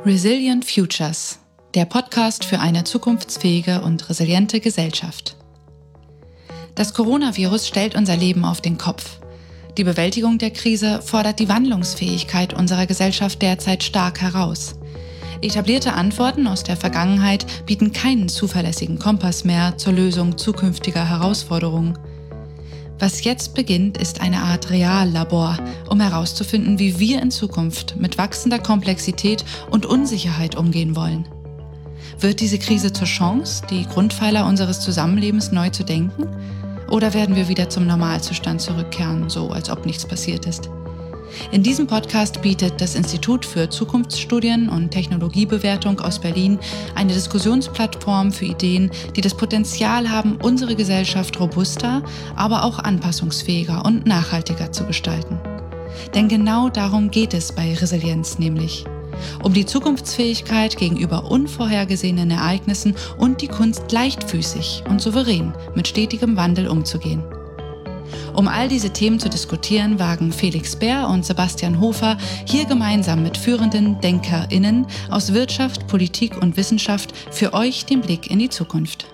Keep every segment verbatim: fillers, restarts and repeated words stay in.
Resilient Futures, der Podcast für eine zukunftsfähige und resiliente Gesellschaft. Das Coronavirus stellt unser Leben auf den Kopf. Die Bewältigung der Krise fordert die Wandlungsfähigkeit unserer Gesellschaft derzeit stark heraus. Etablierte Antworten aus der Vergangenheit bieten keinen zuverlässigen Kompass mehr zur Lösung zukünftiger Herausforderungen. Was jetzt beginnt, ist eine Art Reallabor, um herauszufinden, wie wir in Zukunft mit wachsender Komplexität und Unsicherheit umgehen wollen. Wird diese Krise zur Chance, die Grundpfeiler unseres Zusammenlebens neu zu denken? Oder werden wir wieder zum Normalzustand zurückkehren, so als ob nichts passiert ist? In diesem Podcast bietet das Institut für Zukunftsstudien und Technologiebewertung aus Berlin eine Diskussionsplattform für Ideen, die das Potenzial haben, unsere Gesellschaft robuster, aber auch anpassungsfähiger und nachhaltiger zu gestalten. Denn genau darum geht es bei Resilienz nämlich. Um die Zukunftsfähigkeit gegenüber unvorhergesehenen Ereignissen und die Kunst, leichtfüßig und souverän mit stetigem Wandel umzugehen. Um all diese Themen zu diskutieren, wagen Felix Bär und Sebastian Hofer hier gemeinsam mit führenden DenkerInnen aus Wirtschaft, Politik und Wissenschaft für euch den Blick in die Zukunft.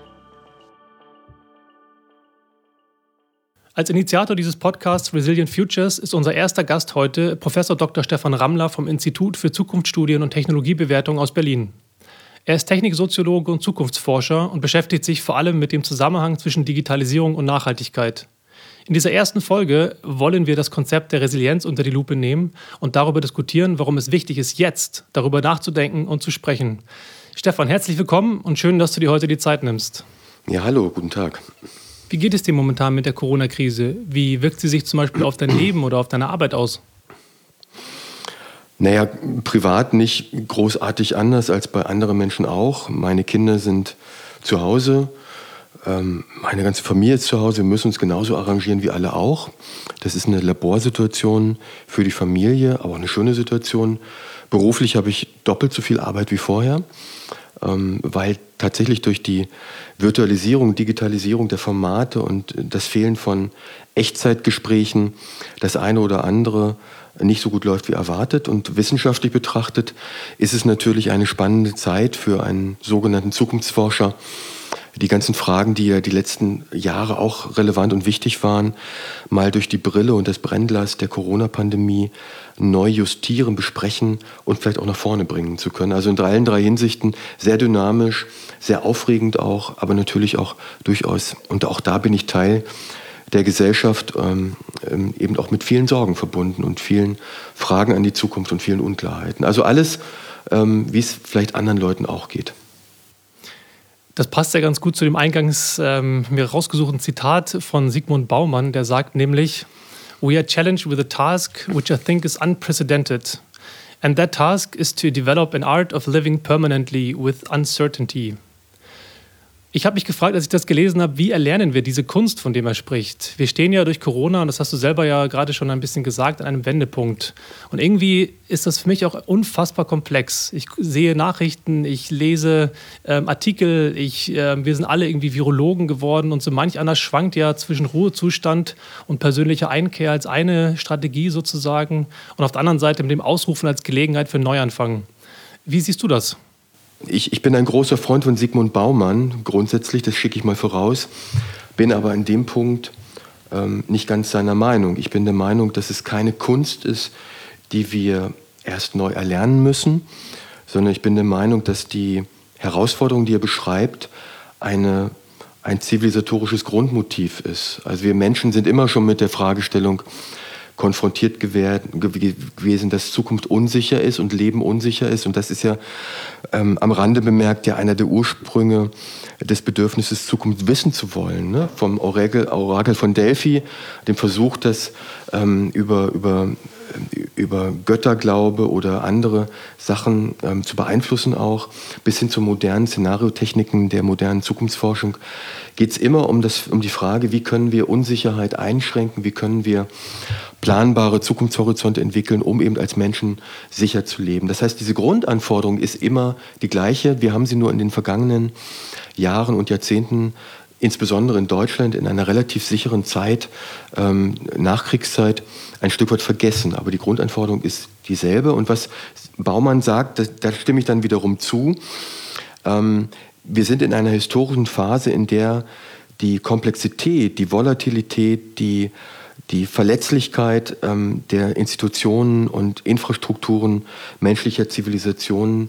Als Initiator dieses Podcasts Resilient Futures ist unser erster Gast heute Professor Doktor Stefan Rammler vom Institut für Zukunftsstudien und Technologiebewertung aus Berlin. Er ist Techniksoziologe und Zukunftsforscher und beschäftigt sich vor allem mit dem Zusammenhang zwischen Digitalisierung und Nachhaltigkeit. In dieser ersten Folge wollen wir das Konzept der Resilienz unter die Lupe nehmen und darüber diskutieren, warum es wichtig ist, jetzt darüber nachzudenken und zu sprechen. Stefan, herzlich willkommen und schön, dass du dir heute die Zeit nimmst. Ja, hallo, guten Tag. Wie geht es dir momentan mit der Corona-Krise? Wie wirkt sie sich zum Beispiel auf dein Leben oder auf deine Arbeit aus? Naja, privat nicht großartig anders als bei anderen Menschen auch. Meine Kinder sind zu Hause. Meine ganze Familie ist zu Hause, wir müssen uns genauso arrangieren wie alle auch. Das ist eine Laborsituation für die Familie, aber auch eine schöne Situation. Beruflich habe ich doppelt so viel Arbeit wie vorher, weil tatsächlich durch die Virtualisierung, Digitalisierung der Formate und das Fehlen von Echtzeitgesprächen das eine oder andere nicht so gut läuft wie erwartet. Und wissenschaftlich betrachtet ist es natürlich eine spannende Zeit für einen sogenannten Zukunftsforscher, die ganzen Fragen, die ja die letzten Jahre auch relevant und wichtig waren, mal durch die Brille und das Brennglas der Corona-Pandemie neu justieren, besprechen und vielleicht auch nach vorne bringen zu können. Also in allen drei Hinsichten sehr dynamisch, sehr aufregend auch, aber natürlich auch durchaus, und auch da bin ich Teil der Gesellschaft, ähm, eben auch mit vielen Sorgen verbunden und vielen Fragen an die Zukunft und vielen Unklarheiten. Also alles, ähm, wie es vielleicht anderen Leuten auch geht. Das passt ja ganz gut zu dem eingangs ähm, mir rausgesuchten Zitat von Zygmunt Bauman, der sagt nämlich: "We are challenged with a task which I think is unprecedented. And that task is to develop an art of living permanently with uncertainty." Ich habe mich gefragt, als ich das gelesen habe, wie erlernen wir diese Kunst, von dem er spricht? Wir stehen ja durch Corona, und das hast du selber ja gerade schon ein bisschen gesagt, an einem Wendepunkt. Und irgendwie ist das für mich auch unfassbar komplex. Ich sehe Nachrichten, ich lese ähm, Artikel, ich, äh, wir sind alle irgendwie Virologen geworden und so manch einer schwankt ja zwischen Ruhezustand und persönlicher Einkehr als eine Strategie sozusagen und auf der anderen Seite mit dem Ausrufen als Gelegenheit für Neuanfang. Wie siehst du das? Ich, ich bin ein großer Freund von Zygmunt Bauman, grundsätzlich, das schicke ich mal voraus, bin aber an dem Punkt ähm, nicht ganz seiner Meinung. Ich bin der Meinung, dass es keine Kunst ist, die wir erst neu erlernen müssen, sondern ich bin der Meinung, dass die Herausforderung, die er beschreibt, eine, ein zivilisatorisches Grundmotiv ist. Also wir Menschen sind immer schon mit der Fragestellung konfrontiert gewesen, dass Zukunft unsicher ist und Leben unsicher ist. Und das ist ja ähm, am Rande bemerkt ja einer der Ursprünge des Bedürfnisses, Zukunft wissen zu wollen. Ne? Vom Orakel, Orakel von Delphi, dem Versuch, das ähm, über, über, über Götterglaube oder andere Sachen ähm, zu beeinflussen auch, bis hin zu modernen Szenariotechniken der modernen Zukunftsforschung, geht es immer um, das, um die Frage, wie können wir Unsicherheit einschränken, wie können wir planbare Zukunftshorizonte entwickeln, um eben als Menschen sicher zu leben. Das heißt, diese Grundanforderung ist immer die gleiche. Wir haben sie nur in den vergangenen Jahren und Jahrzehnten insbesondere in Deutschland in einer relativ sicheren Zeit, ähm, Nachkriegszeit, ein Stück weit vergessen. Aber die Grundanforderung ist dieselbe. Und was Baumann sagt, da, da stimme ich dann wiederum zu. Ähm, wir sind in einer historischen Phase, in der die Komplexität, die Volatilität, die, die Verletzlichkeit ähm, der Institutionen und Infrastrukturen menschlicher Zivilisationen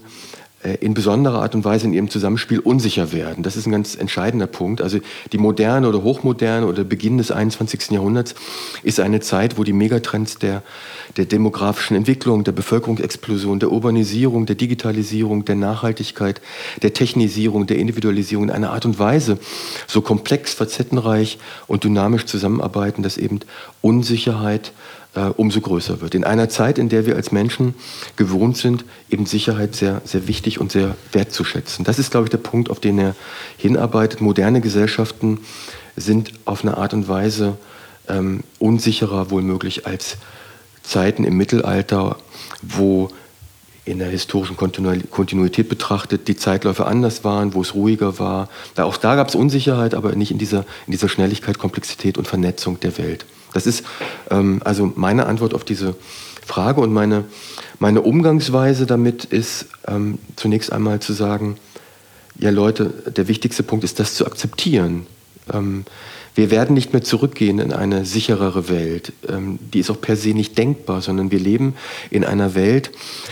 in besonderer Art und Weise in ihrem Zusammenspiel unsicher werden. Das ist ein ganz entscheidender Punkt. Also die moderne oder hochmoderne oder Beginn des einundzwanzigsten Jahrhunderts ist eine Zeit, wo die Megatrends der, der demografischen Entwicklung, der Bevölkerungsexplosion, der Urbanisierung, der Digitalisierung, der Nachhaltigkeit, der Technisierung, der Individualisierung in einer Art und Weise so komplex, facettenreich und dynamisch zusammenarbeiten, dass eben Unsicherheit umso größer wird. In einer Zeit, in der wir als Menschen gewohnt sind, eben Sicherheit sehr, sehr wichtig und sehr wertzuschätzen. Das ist, glaube ich, der Punkt, auf den er hinarbeitet. Moderne Gesellschaften sind auf eine Art und Weise ähm, unsicherer wohl möglich als Zeiten im Mittelalter, wo in der historischen Kontinuität betrachtet die Zeitläufe anders waren, wo es ruhiger war. Da, auch da gab es Unsicherheit, aber nicht in dieser, in dieser Schnelligkeit, Komplexität und Vernetzung der Welt. Das ist ähm, also meine Antwort auf diese Frage, und meine, meine Umgangsweise damit ist ähm, zunächst einmal zu sagen, ja Leute, der wichtigste Punkt ist, das zu akzeptieren. Ähm, wir werden nicht mehr zurückgehen in eine sicherere Welt. Ähm, die ist auch per se nicht denkbar, sondern wir leben in einer Welt,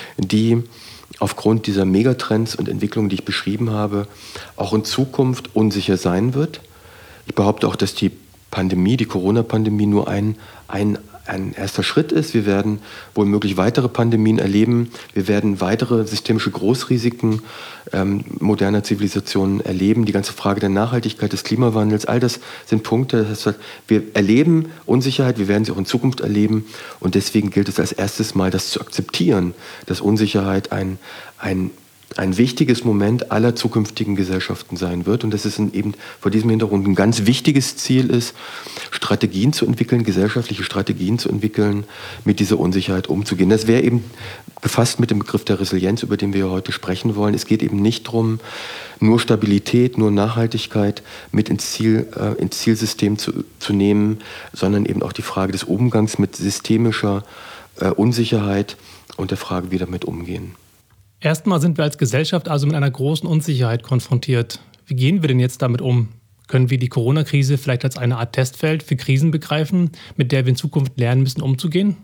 die aufgrund dieser Megatrends und Entwicklungen, die ich beschrieben habe, auch in Zukunft unsicher sein wird. Ich behaupte auch, dass die Pandemie, die Corona-Pandemie nur ein, ein, ein erster Schritt ist. Wir werden wohl möglich weitere Pandemien erleben. Wir werden weitere systemische Großrisiken ähm, moderner Zivilisationen erleben. Die ganze Frage der Nachhaltigkeit, des Klimawandels, all das sind Punkte. Das heißt, wir erleben Unsicherheit, wir werden sie auch in Zukunft erleben. Und deswegen gilt es als erstes Mal, das zu akzeptieren, dass Unsicherheit ein, ein ein wichtiges Moment aller zukünftigen Gesellschaften sein wird, und dass es eben vor diesem Hintergrund ein ganz wichtiges Ziel ist, Strategien zu entwickeln, gesellschaftliche Strategien zu entwickeln, mit dieser Unsicherheit umzugehen. Das wäre eben befasst mit dem Begriff der Resilienz, über den wir heute sprechen wollen. Es geht eben nicht darum, nur Stabilität, nur Nachhaltigkeit mit ins Ziel, äh, ins Zielsystem zu, zu nehmen, sondern eben auch die Frage des Umgangs mit systemischer äh, Unsicherheit und der Frage, wie wir damit umgehen. Erstmal sind wir als Gesellschaft also mit einer großen Unsicherheit konfrontiert. Wie gehen wir denn jetzt damit um? Können wir die Corona-Krise vielleicht als eine Art Testfeld für Krisen begreifen, mit der wir in Zukunft lernen müssen, umzugehen?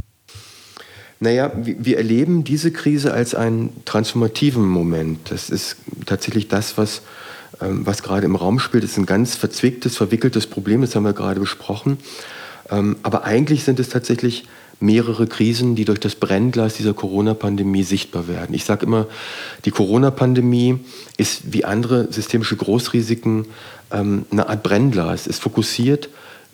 Naja, wir erleben diese Krise als einen transformativen Moment. Das ist tatsächlich das, was, was gerade im Raum spielt. Das ist ein ganz verzwicktes, verwickeltes Problem, das haben wir gerade besprochen. Aber eigentlich sind es tatsächlich mehrere Krisen, die durch das Brennglas dieser Corona-Pandemie sichtbar werden. Ich sage immer, die Corona-Pandemie ist wie andere systemische Großrisiken ähm, eine Art Brennglas. Es fokussiert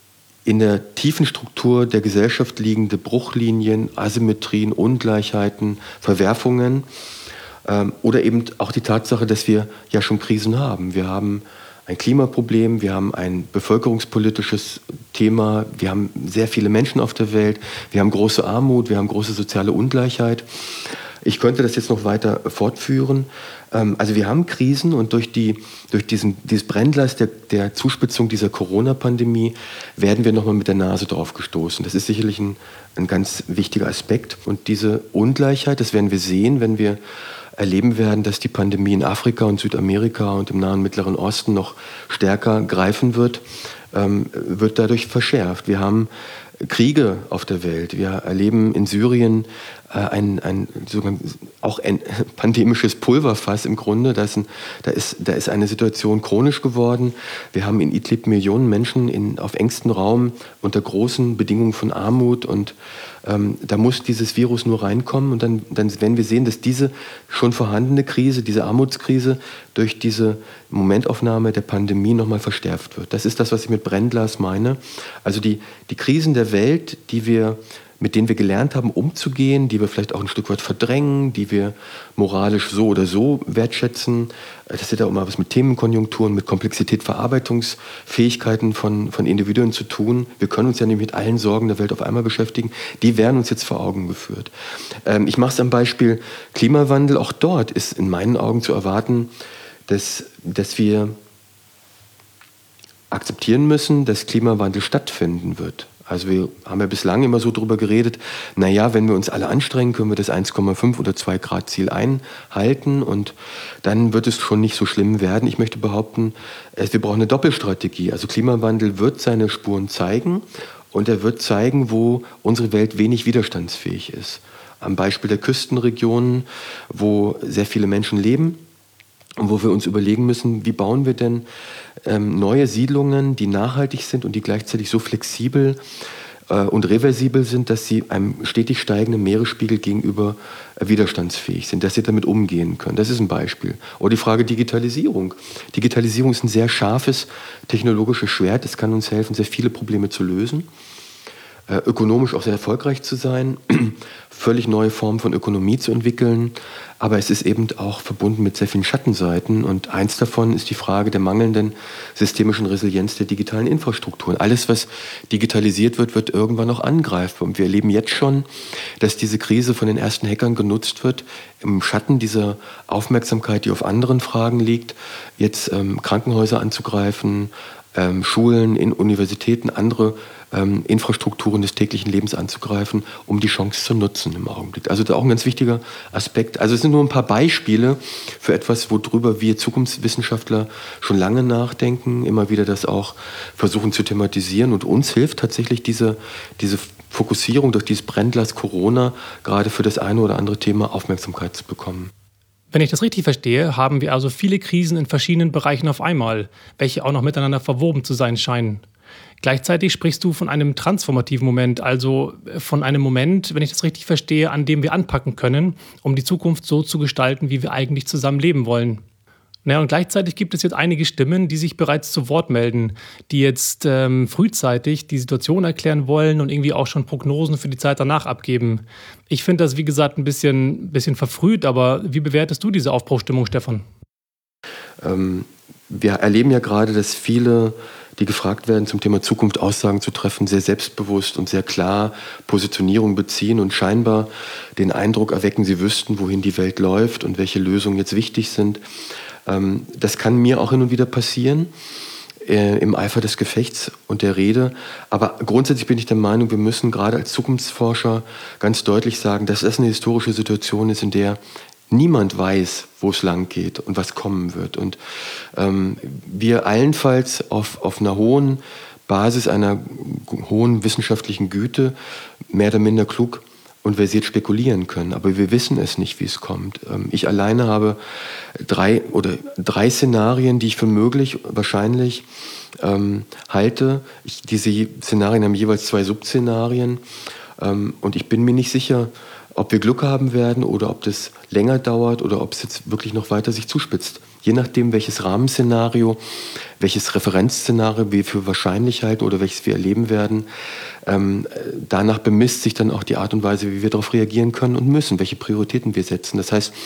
in der tiefen Struktur der Gesellschaft liegende Bruchlinien, Asymmetrien, Ungleichheiten, Verwerfungen ähm, oder eben auch die Tatsache, dass wir ja schon Krisen haben. Wir haben ein Klimaproblem, wir haben ein bevölkerungspolitisches Thema, wir haben sehr viele Menschen auf der Welt, wir haben große Armut, wir haben große soziale Ungleichheit. Ich könnte das jetzt noch weiter fortführen. Also wir haben Krisen, und durch, die, durch diesen, dieses Brennglas der, der Zuspitzung dieser Corona-Pandemie werden wir nochmal mit der Nase drauf gestoßen. Das ist sicherlich ein, ein ganz wichtiger Aspekt. Und diese Ungleichheit, das werden wir sehen, wenn wir erleben werden, dass die Pandemie in Afrika und Südamerika und im Nahen und Mittleren Osten noch stärker greifen wird, ähm, wird dadurch verschärft. Wir haben Kriege auf der Welt. Wir erleben in Syrien äh, ein, ein auch ein pandemisches Pulverfass im Grunde. Da ist, ein, da, ist, da ist eine Situation chronisch geworden. Wir haben in Idlib Millionen Menschen in, auf engstem Raum unter großen Bedingungen von Armut, und ähm, da muss dieses Virus nur reinkommen, und dann, dann werden wir sehen, dass diese schon vorhandene Krise, diese Armutskrise durch diese Momentaufnahme der Pandemie nochmal verstärkt wird. Das ist das, was ich mit Brennglas meine. Also die, die Krisen der Welt, die wir, mit denen wir gelernt haben, umzugehen, die wir vielleicht auch ein Stück weit verdrängen, die wir moralisch so oder so wertschätzen. Das hat ja auch mal was mit Themenkonjunkturen, mit Komplexität, Verarbeitungsfähigkeiten von, von Individuen zu tun. Wir können uns ja nicht mit allen Sorgen der Welt auf einmal beschäftigen. Die werden uns jetzt vor Augen geführt. Ähm, ich mache es am Beispiel Klimawandel. Auch dort ist in meinen Augen zu erwarten, dass, dass wir akzeptieren müssen, dass Klimawandel stattfinden wird. Also wir haben ja bislang immer so drüber geredet, naja, wenn wir uns alle anstrengen, können wir das eins Komma fünf oder zwei Grad Ziel einhalten und dann wird es schon nicht so schlimm werden. Ich möchte behaupten, wir brauchen eine Doppelstrategie. Also Klimawandel wird seine Spuren zeigen und er wird zeigen, wo unsere Welt wenig widerstandsfähig ist. Am Beispiel der Küstenregionen, wo sehr viele Menschen leben und wo wir uns überlegen müssen, wie bauen wir denn ähm, neue Siedlungen, die nachhaltig sind und die gleichzeitig so flexibel äh, und reversibel sind, dass sie einem stetig steigenden Meeresspiegel gegenüber äh, widerstandsfähig sind, dass sie damit umgehen können. Das ist ein Beispiel. Oder die Frage Digitalisierung. Digitalisierung ist ein sehr scharfes technologisches Schwert. Es kann uns helfen, sehr viele Probleme zu lösen. Ökonomisch auch sehr erfolgreich zu sein, völlig neue Formen von Ökonomie zu entwickeln. Aber es ist eben auch verbunden mit sehr vielen Schattenseiten. Und eins davon ist die Frage der mangelnden systemischen Resilienz der digitalen Infrastrukturen. Alles, was digitalisiert wird, wird irgendwann auch angreifbar. Und wir erleben jetzt schon, dass diese Krise von den ersten Hackern genutzt wird, im Schatten dieser Aufmerksamkeit, die auf anderen Fragen liegt, jetzt ähm, Krankenhäuser anzugreifen, ähm, Schulen, in Universitäten, andere Ähm, Infrastrukturen des täglichen Lebens anzugreifen, um die Chance zu nutzen im Augenblick. Also das ist auch ein ganz wichtiger Aspekt. Also es sind nur ein paar Beispiele für etwas, worüber wir Zukunftswissenschaftler schon lange nachdenken, immer wieder das auch versuchen zu thematisieren. Und uns hilft tatsächlich diese, diese Fokussierung durch dieses Brennglas Corona, gerade für das eine oder andere Thema Aufmerksamkeit zu bekommen. Wenn ich das richtig verstehe, haben wir also viele Krisen in verschiedenen Bereichen auf einmal, welche auch noch miteinander verwoben zu sein scheinen. Gleichzeitig sprichst du von einem transformativen Moment, also von einem Moment, wenn ich das richtig verstehe, an dem wir anpacken können, um die Zukunft so zu gestalten, wie wir eigentlich zusammen leben wollen. Naja, und gleichzeitig gibt es jetzt einige Stimmen, die sich bereits zu Wort melden, die jetzt ähm, frühzeitig die Situation erklären wollen und irgendwie auch schon Prognosen für die Zeit danach abgeben. Ich finde das, wie gesagt, ein bisschen, bisschen verfrüht, aber wie bewertest du diese Aufbruchstimmung, Stefan? Ähm, wir erleben ja gerade, dass viele, die gefragt werden, zum Thema Zukunft Aussagen zu treffen, sehr selbstbewusst und sehr klar Positionierung beziehen und scheinbar den Eindruck erwecken, sie wüssten, wohin die Welt läuft und welche Lösungen jetzt wichtig sind. Ähm, das kann mir auch hin und wieder passieren, äh, im Eifer des Gefechts und der Rede. Aber grundsätzlich bin ich der Meinung, wir müssen gerade als Zukunftsforscher ganz deutlich sagen, dass das eine historische Situation ist, in der niemand weiß, wo es lang geht und was kommen wird. Und ähm, wir allenfalls auf, auf einer hohen Basis, einer hohen wissenschaftlichen Güte, mehr oder minder klug und versiert spekulieren können. Aber wir wissen es nicht, wie es kommt. Ähm, ich alleine habe drei oder drei Szenarien, die ich für möglich, wahrscheinlich ähm, halte. Ich, diese Szenarien haben jeweils zwei Subszenarien. Ähm, und ich bin mir nicht sicher, ob wir Glück haben werden oder ob das länger dauert oder ob es jetzt wirklich noch weiter sich zuspitzt. Je nachdem, welches Rahmenszenario, welches Referenzszenario wir für wahrscheinlich halten oder welches wir erleben werden, ähm, danach bemisst sich dann auch die Art und Weise, wie wir darauf reagieren können und müssen, welche Prioritäten wir setzen. Das heißt,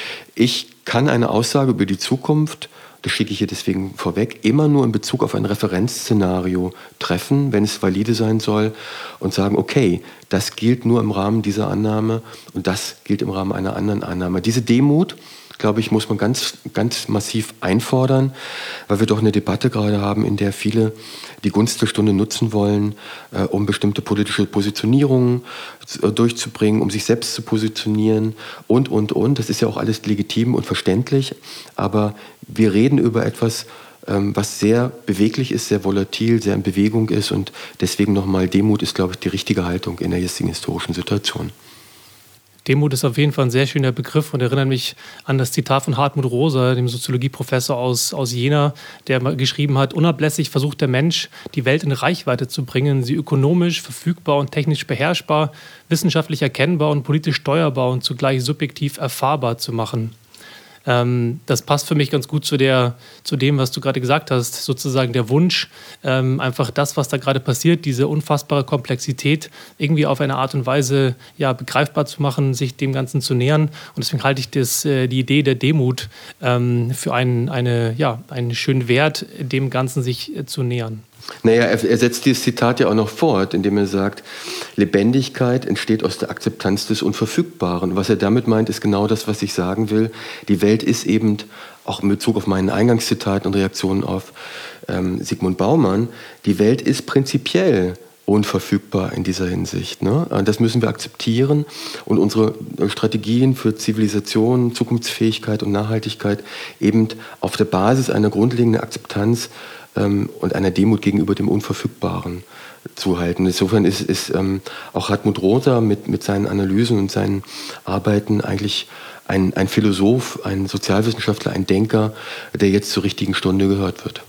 ich kann eine Aussage über die Zukunft, das schicke ich hier deswegen vorweg, immer nur in Bezug auf ein Referenzszenario treffen, wenn es valide sein soll und sagen, okay, das gilt nur im Rahmen dieser Annahme und das gilt im Rahmen einer anderen Annahme. Diese Demut, glaube ich, muss man ganz, ganz massiv einfordern, weil wir doch eine Debatte gerade haben, in der viele die Gunst der Stunde nutzen wollen, äh, um bestimmte politische Positionierungen äh, durchzubringen, um sich selbst zu positionieren und, und, und. Das ist ja auch alles legitim und verständlich, aber wir reden über etwas, ähm, was sehr beweglich ist, sehr volatil, sehr in Bewegung ist und deswegen nochmal Demut ist, glaube ich, die richtige Haltung in der jetzigen historischen Situation. Demut ist auf jeden Fall ein sehr schöner Begriff und erinnert mich an das Zitat von Hartmut Rosa, dem Soziologieprofessor aus, aus Jena, der mal geschrieben hat, unablässig versucht der Mensch, die Welt in Reichweite zu bringen, sie ökonomisch, verfügbar und technisch beherrschbar, wissenschaftlich erkennbar und politisch steuerbar und zugleich subjektiv erfahrbar zu machen. Ähm, das passt für mich ganz gut zu, der, zu dem, was du gerade gesagt hast, sozusagen der Wunsch, ähm, einfach das, was da gerade passiert, diese unfassbare Komplexität irgendwie auf eine Art und Weise ja, begreifbar zu machen, sich dem Ganzen zu nähern. Und deswegen halte ich das, äh, die Idee der Demut ähm, für einen, eine, ja, einen schönen Wert, dem Ganzen sich äh, zu nähern. Naja, er, er setzt dieses Zitat ja auch noch fort, indem er sagt, Lebendigkeit entsteht aus der Akzeptanz des Unverfügbaren. Was er damit meint, ist genau das, was ich sagen will. Die Welt ist eben auch in Bezug auf meinen Eingangszitat und Reaktionen auf ähm, Zygmunt Baumann, die Welt ist prinzipiell unverfügbar in dieser Hinsicht. Ne? Das müssen wir akzeptieren und unsere Strategien für Zivilisation, Zukunftsfähigkeit und Nachhaltigkeit eben auf der Basis einer grundlegenden Akzeptanz ähm, und einer Demut gegenüber dem Unverfügbaren zu halten. Insofern ist, ist ähm, auch Hartmut Rother mit, mit seinen Analysen und seinen Arbeiten eigentlich ein, ein Philosoph, ein Sozialwissenschaftler, ein Denker, der jetzt zur richtigen Stunde gehört wird.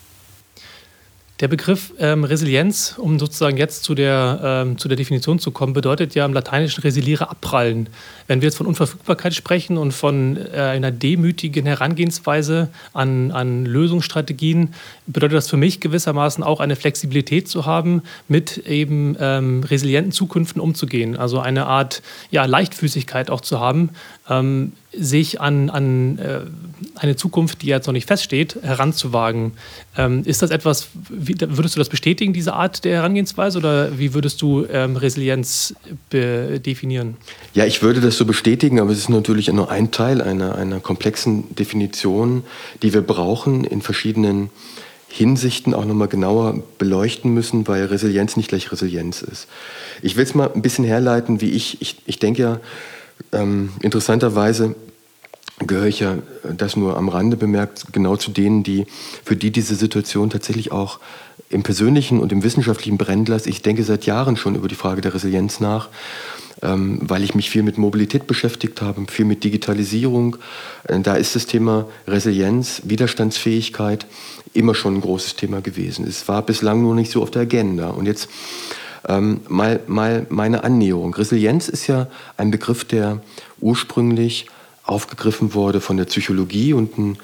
Der Begriff ähm, Resilienz, um sozusagen jetzt zu der, ähm, zu der Definition zu kommen, bedeutet ja im Lateinischen resiliere, abprallen. Wenn wir jetzt von Unverfügbarkeit sprechen und von äh, einer demütigen Herangehensweise an, an Lösungsstrategien, bedeutet das für mich gewissermaßen auch eine Flexibilität zu haben, mit eben ähm, resilienten Zukünften umzugehen. Also eine Art ja, Leichtfüßigkeit auch zu haben, ähm, sich an, an äh, eine Zukunft, die jetzt noch nicht feststeht, heranzuwagen. Ähm, ist das etwas, wie, würdest du das bestätigen, diese Art der Herangehensweise, oder wie würdest du ähm, Resilienz definieren? Ja, ich würde das so bestätigen, aber es ist natürlich nur ein Teil einer, einer komplexen Definition, die wir brauchen, in verschiedenen Hinsichten auch nochmal genauer beleuchten müssen, weil Resilienz nicht gleich Resilienz ist. Ich will es mal ein bisschen herleiten, wie ich, ich, ich denke ja, ähm, interessanterweise gehöre ich ja, das nur am Rande bemerkt, genau zu denen, die, für die diese Situation tatsächlich auch im persönlichen und im wissenschaftlichen Brennglas, ich denke seit Jahren schon über die Frage der Resilienz nach, ähm, weil ich mich viel mit Mobilität beschäftigt habe, viel mit Digitalisierung. Äh, da ist das Thema Resilienz, Widerstandsfähigkeit immer schon ein großes Thema gewesen. Es war bislang nur nicht so auf der Agenda. Und jetzt ähm, mal, mal meine Annäherung. Resilienz ist ja ein Begriff, der ursprünglich aufgegriffen wurde von der Psychologie und ein,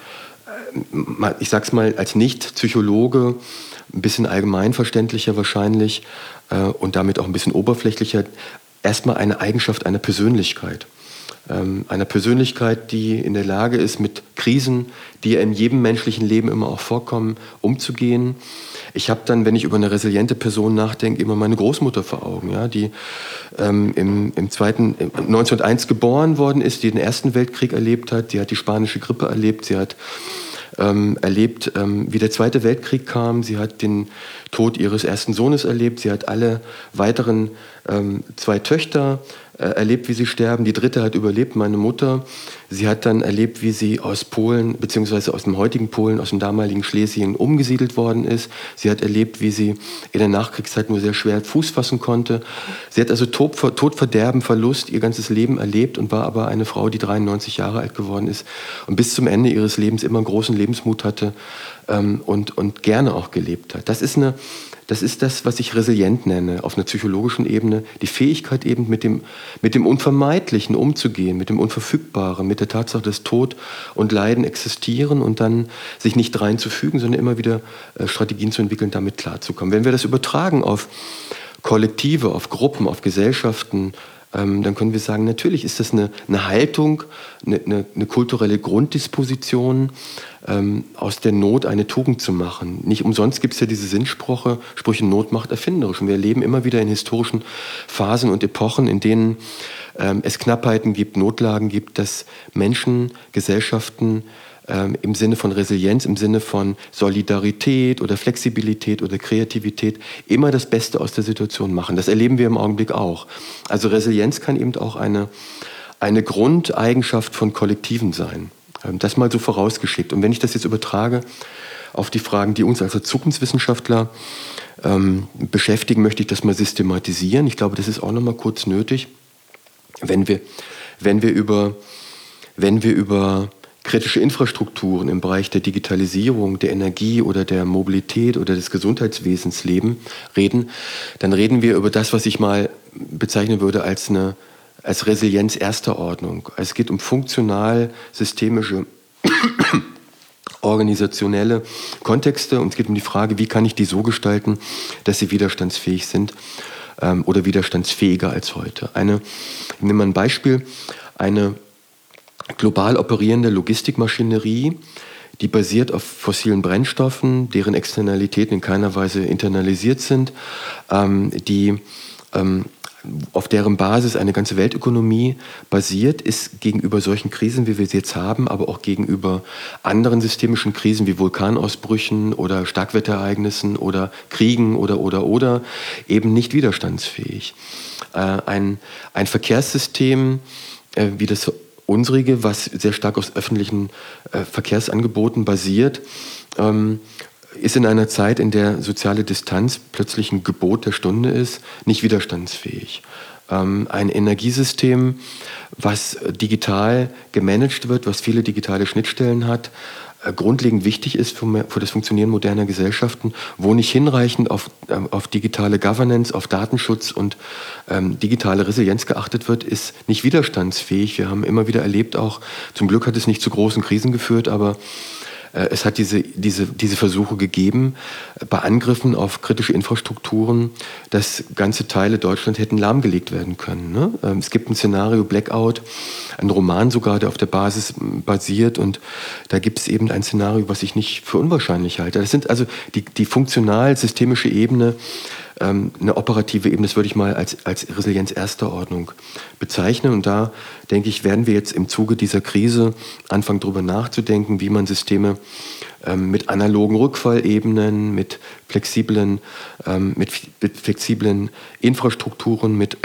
ich sag's mal als Nicht-Psychologe, ein bisschen allgemeinverständlicher wahrscheinlich äh, und damit auch ein bisschen oberflächlicher, erstmal eine Eigenschaft einer Persönlichkeit. Ähm, einer Persönlichkeit, die in der Lage ist, mit Krisen, die ja in jedem menschlichen Leben immer auch vorkommen, umzugehen. Ich habe dann, wenn ich über eine resiliente Person nachdenke, immer meine Großmutter vor Augen, ja, die ähm, im, im zweiten, neunzehnhunderteins geboren worden ist, die den Ersten Weltkrieg erlebt hat, die hat die spanische Grippe erlebt, sie hat ähm, erlebt, ähm, wie der Zweite Weltkrieg kam, sie hat den Tod ihres ersten Sohnes erlebt, sie hat alle weiteren ähm, zwei Töchter äh, erlebt, wie sie sterben, die dritte hat überlebt, meine Mutter. Sie hat dann erlebt, wie sie aus Polen, beziehungsweise aus dem heutigen Polen, aus dem damaligen Schlesien umgesiedelt worden ist. Sie hat erlebt, wie sie in der Nachkriegszeit nur sehr schwer Fuß fassen konnte. Sie hat also Tod, Tod, Verderben, Verlust ihr ganzes Leben erlebt und war aber eine Frau, die dreiundneunzig Jahre alt geworden ist und bis zum Ende ihres Lebens immer einen großen Lebensmut hatte ähm, und, und gerne auch gelebt hat. Das ist eine Das ist das, was ich resilient nenne, auf einer psychologischen Ebene. Die Fähigkeit eben mit dem, mit dem Unvermeidlichen umzugehen, mit dem Unverfügbaren, mit der Tatsache, dass Tod und Leiden existieren und dann sich nicht reinzufügen, sondern immer wieder äh, Strategien zu entwickeln, damit klarzukommen. Wenn wir das übertragen auf Kollektive, auf Gruppen, auf Gesellschaften, ähm, dann können wir sagen, natürlich ist das eine, eine Haltung, eine, eine, eine kulturelle Grunddisposition, ähm, aus der Not eine Tugend zu machen. Nicht umsonst gibt es ja diese Sinnsprüche, Sprüche, Not macht erfinderisch. Und wir erleben immer wieder in historischen Phasen und Epochen, in denen ähm, es Knappheiten gibt, Notlagen gibt, dass Menschen, Gesellschaften ähm, im Sinne von Resilienz, im Sinne von Solidarität oder Flexibilität oder Kreativität immer das Beste aus der Situation machen. Das erleben wir im Augenblick auch. Also Resilienz kann eben auch eine, eine Grundeigenschaft von Kollektiven sein. Das mal so vorausgeschickt. Und wenn ich das jetzt übertrage auf die Fragen, die uns als Zukunftswissenschaftler ähm, beschäftigen, möchte ich das mal systematisieren. Ich glaube, das ist auch noch mal kurz nötig. Wenn wir, wenn wir über, wenn wir über kritische Infrastrukturen im Bereich der Digitalisierung, der Energie oder der Mobilität oder des Gesundheitswesens leben, reden, dann reden wir über das, was ich mal bezeichnen würde als eine als Resilienz erster Ordnung. Es geht um funktional systemische, organisationelle Kontexte und es geht um die Frage, wie kann ich die so gestalten, dass sie widerstandsfähig sind ähm, oder widerstandsfähiger als heute. Eine, ich nehme mal ein Beispiel, eine global operierende Logistikmaschinerie, die basiert auf fossilen Brennstoffen, deren Externalitäten in keiner Weise internalisiert sind, ähm, die ähm, auf deren Basis eine ganze Weltökonomie basiert, ist gegenüber solchen Krisen, wie wir sie jetzt haben, aber auch gegenüber anderen systemischen Krisen wie Vulkanausbrüchen oder Starkwetterereignissen oder Kriegen oder, oder, oder, eben nicht widerstandsfähig. Äh, ein, ein Verkehrssystem äh, wie das unsrige, was sehr stark aus öffentlichen äh, Verkehrsangeboten basiert, ähm, ist in einer Zeit, in der soziale Distanz plötzlich ein Gebot der Stunde ist, nicht widerstandsfähig. Ähm, ein Energiesystem, was digital gemanagt wird, was viele digitale Schnittstellen hat, äh, grundlegend wichtig ist für, für das Funktionieren moderner Gesellschaften, wo nicht hinreichend auf, äh, auf digitale Governance, auf Datenschutz und ähm, digitale Resilienz geachtet wird, ist nicht widerstandsfähig. Wir haben immer wieder erlebt auch, zum Glück hat es nicht zu großen Krisen geführt, aber es hat diese, diese, diese Versuche gegeben, bei Angriffen auf kritische Infrastrukturen, dass ganze Teile Deutschlands hätten lahmgelegt werden können. Ne? Es gibt ein Szenario Blackout, ein Roman sogar, der auf der Basis basiert, und da gibt es eben ein Szenario, was ich nicht für unwahrscheinlich halte. Das sind also die, die funktional-systemische Ebene, eine operative Ebene, das würde ich mal als, als Resilienz erster Ordnung bezeichnen. Und da, denke ich, werden wir jetzt im Zuge dieser Krise anfangen, darüber nachzudenken, wie man Systeme ähm, mit analogen Rückfallebenen, mit flexiblen, ähm, mit, mit flexiblen Infrastrukturen, mit,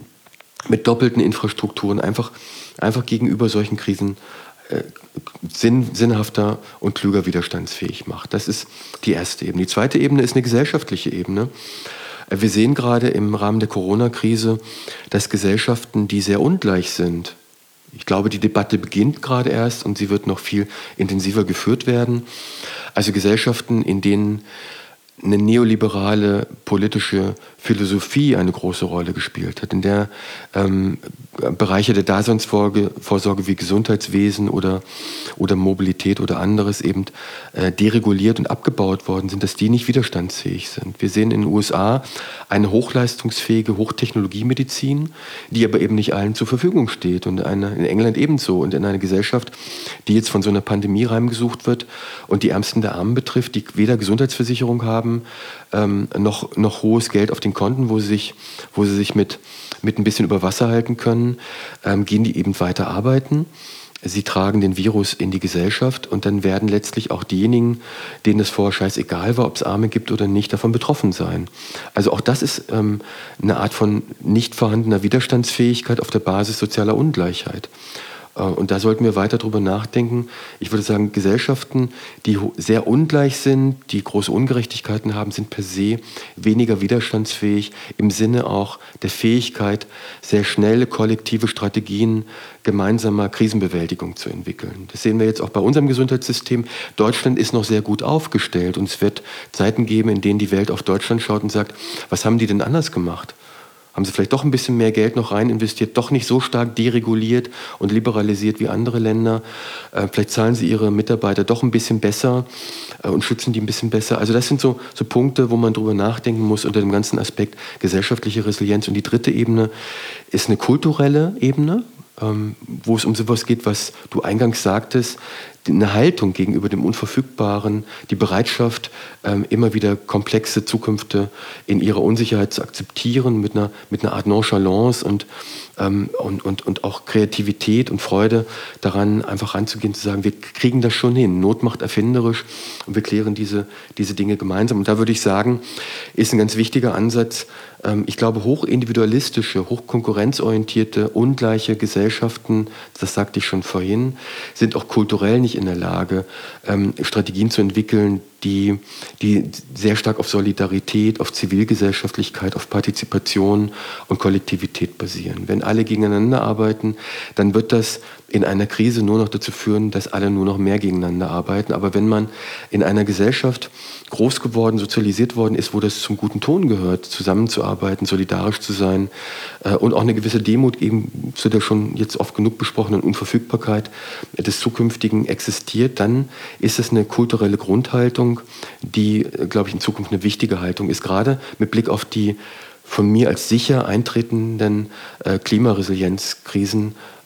mit doppelten Infrastrukturen einfach, einfach gegenüber solchen Krisen äh, sinn, sinnhafter und klüger widerstandsfähig macht. Das ist die erste Ebene. Die zweite Ebene ist eine gesellschaftliche Ebene. Wir sehen gerade im Rahmen der Corona-Krise, dass Gesellschaften, die sehr ungleich sind, ich glaube, die Debatte beginnt gerade erst und sie wird noch viel intensiver geführt werden, also Gesellschaften, in denen eine neoliberale politische Philosophie eine große Rolle gespielt hat, in der ähm, Bereiche der Daseinsvorsorge wie Gesundheitswesen oder, oder Mobilität oder anderes eben äh, dereguliert und abgebaut worden sind, dass die nicht widerstandsfähig sind. Wir sehen in den U S A eine hochleistungsfähige Hochtechnologiemedizin, die aber eben nicht allen zur Verfügung steht, und eine, in England ebenso, und in einer Gesellschaft, die jetzt von so einer Pandemie heimgesucht wird und die Ärmsten der Armen betrifft, die weder Gesundheitsversicherung haben, ähm, noch, noch hohes Geld auf den Konten, wo sie sich, wo sie sich mit, mit ein bisschen über Wasser halten können, ähm, gehen die eben weiter arbeiten. Sie tragen den Virus in die Gesellschaft, und dann werden letztlich auch diejenigen, denen es vorher scheißegal war, ob es Arme gibt oder nicht, davon betroffen sein. Also auch das ist ähm, eine Art von nicht vorhandener Widerstandsfähigkeit auf der Basis sozialer Ungleichheit. Und da sollten wir weiter drüber nachdenken. Ich würde sagen, Gesellschaften, die sehr ungleich sind, die große Ungerechtigkeiten haben, sind per se weniger widerstandsfähig im Sinne auch der Fähigkeit, sehr schnelle kollektive Strategien gemeinsamer Krisenbewältigung zu entwickeln. Das sehen wir jetzt auch bei unserem Gesundheitssystem. Deutschland ist noch sehr gut aufgestellt, und es wird Zeiten geben, in denen die Welt auf Deutschland schaut und sagt, was haben die denn anders gemacht? Haben sie vielleicht doch ein bisschen mehr Geld noch rein investiert, doch nicht so stark dereguliert und liberalisiert wie andere Länder. Äh, vielleicht zahlen sie ihre Mitarbeiter doch ein bisschen besser äh, und schützen die ein bisschen besser. Also das sind so, so Punkte, wo man drüber nachdenken muss unter dem ganzen Aspekt gesellschaftliche Resilienz. Und die dritte Ebene ist eine kulturelle Ebene, ähm, wo es um sowas geht, was du eingangs sagtest, eine Haltung gegenüber dem Unverfügbaren, die Bereitschaft, ähm, immer wieder komplexe Zukünfte in ihrer Unsicherheit zu akzeptieren, mit einer, mit einer Art Nonchalance und, ähm, und, und, und auch Kreativität und Freude daran, einfach ranzugehen, zu sagen, wir kriegen das schon hin. Not macht erfinderisch, und wir klären diese, diese Dinge gemeinsam. Und da würde ich sagen, ist ein ganz wichtiger Ansatz. Ähm, ich glaube, hochindividualistische, hochkonkurrenzorientierte, ungleiche Gesellschaften, das sagte ich schon vorhin, sind auch kulturell nicht in der Lage, ähm, Strategien zu entwickeln, die, die sehr stark auf Solidarität, auf Zivilgesellschaftlichkeit, auf Partizipation und Kollektivität basieren. Wenn alle gegeneinander arbeiten, dann wird das in einer Krise nur noch dazu führen, dass alle nur noch mehr gegeneinander arbeiten. Aber wenn man in einer Gesellschaft groß geworden, sozialisiert worden ist, wo das zum guten Ton gehört, zusammenzuarbeiten, solidarisch zu sein äh, und auch eine gewisse Demut eben zu der schon jetzt oft genug besprochenen Unverfügbarkeit des Zukünftigen existiert, dann ist es eine kulturelle Grundhaltung, die, glaube ich, in Zukunft eine wichtige Haltung ist, gerade mit Blick auf die von mir als sicher eintretenden äh, Klimaresilienzkrisen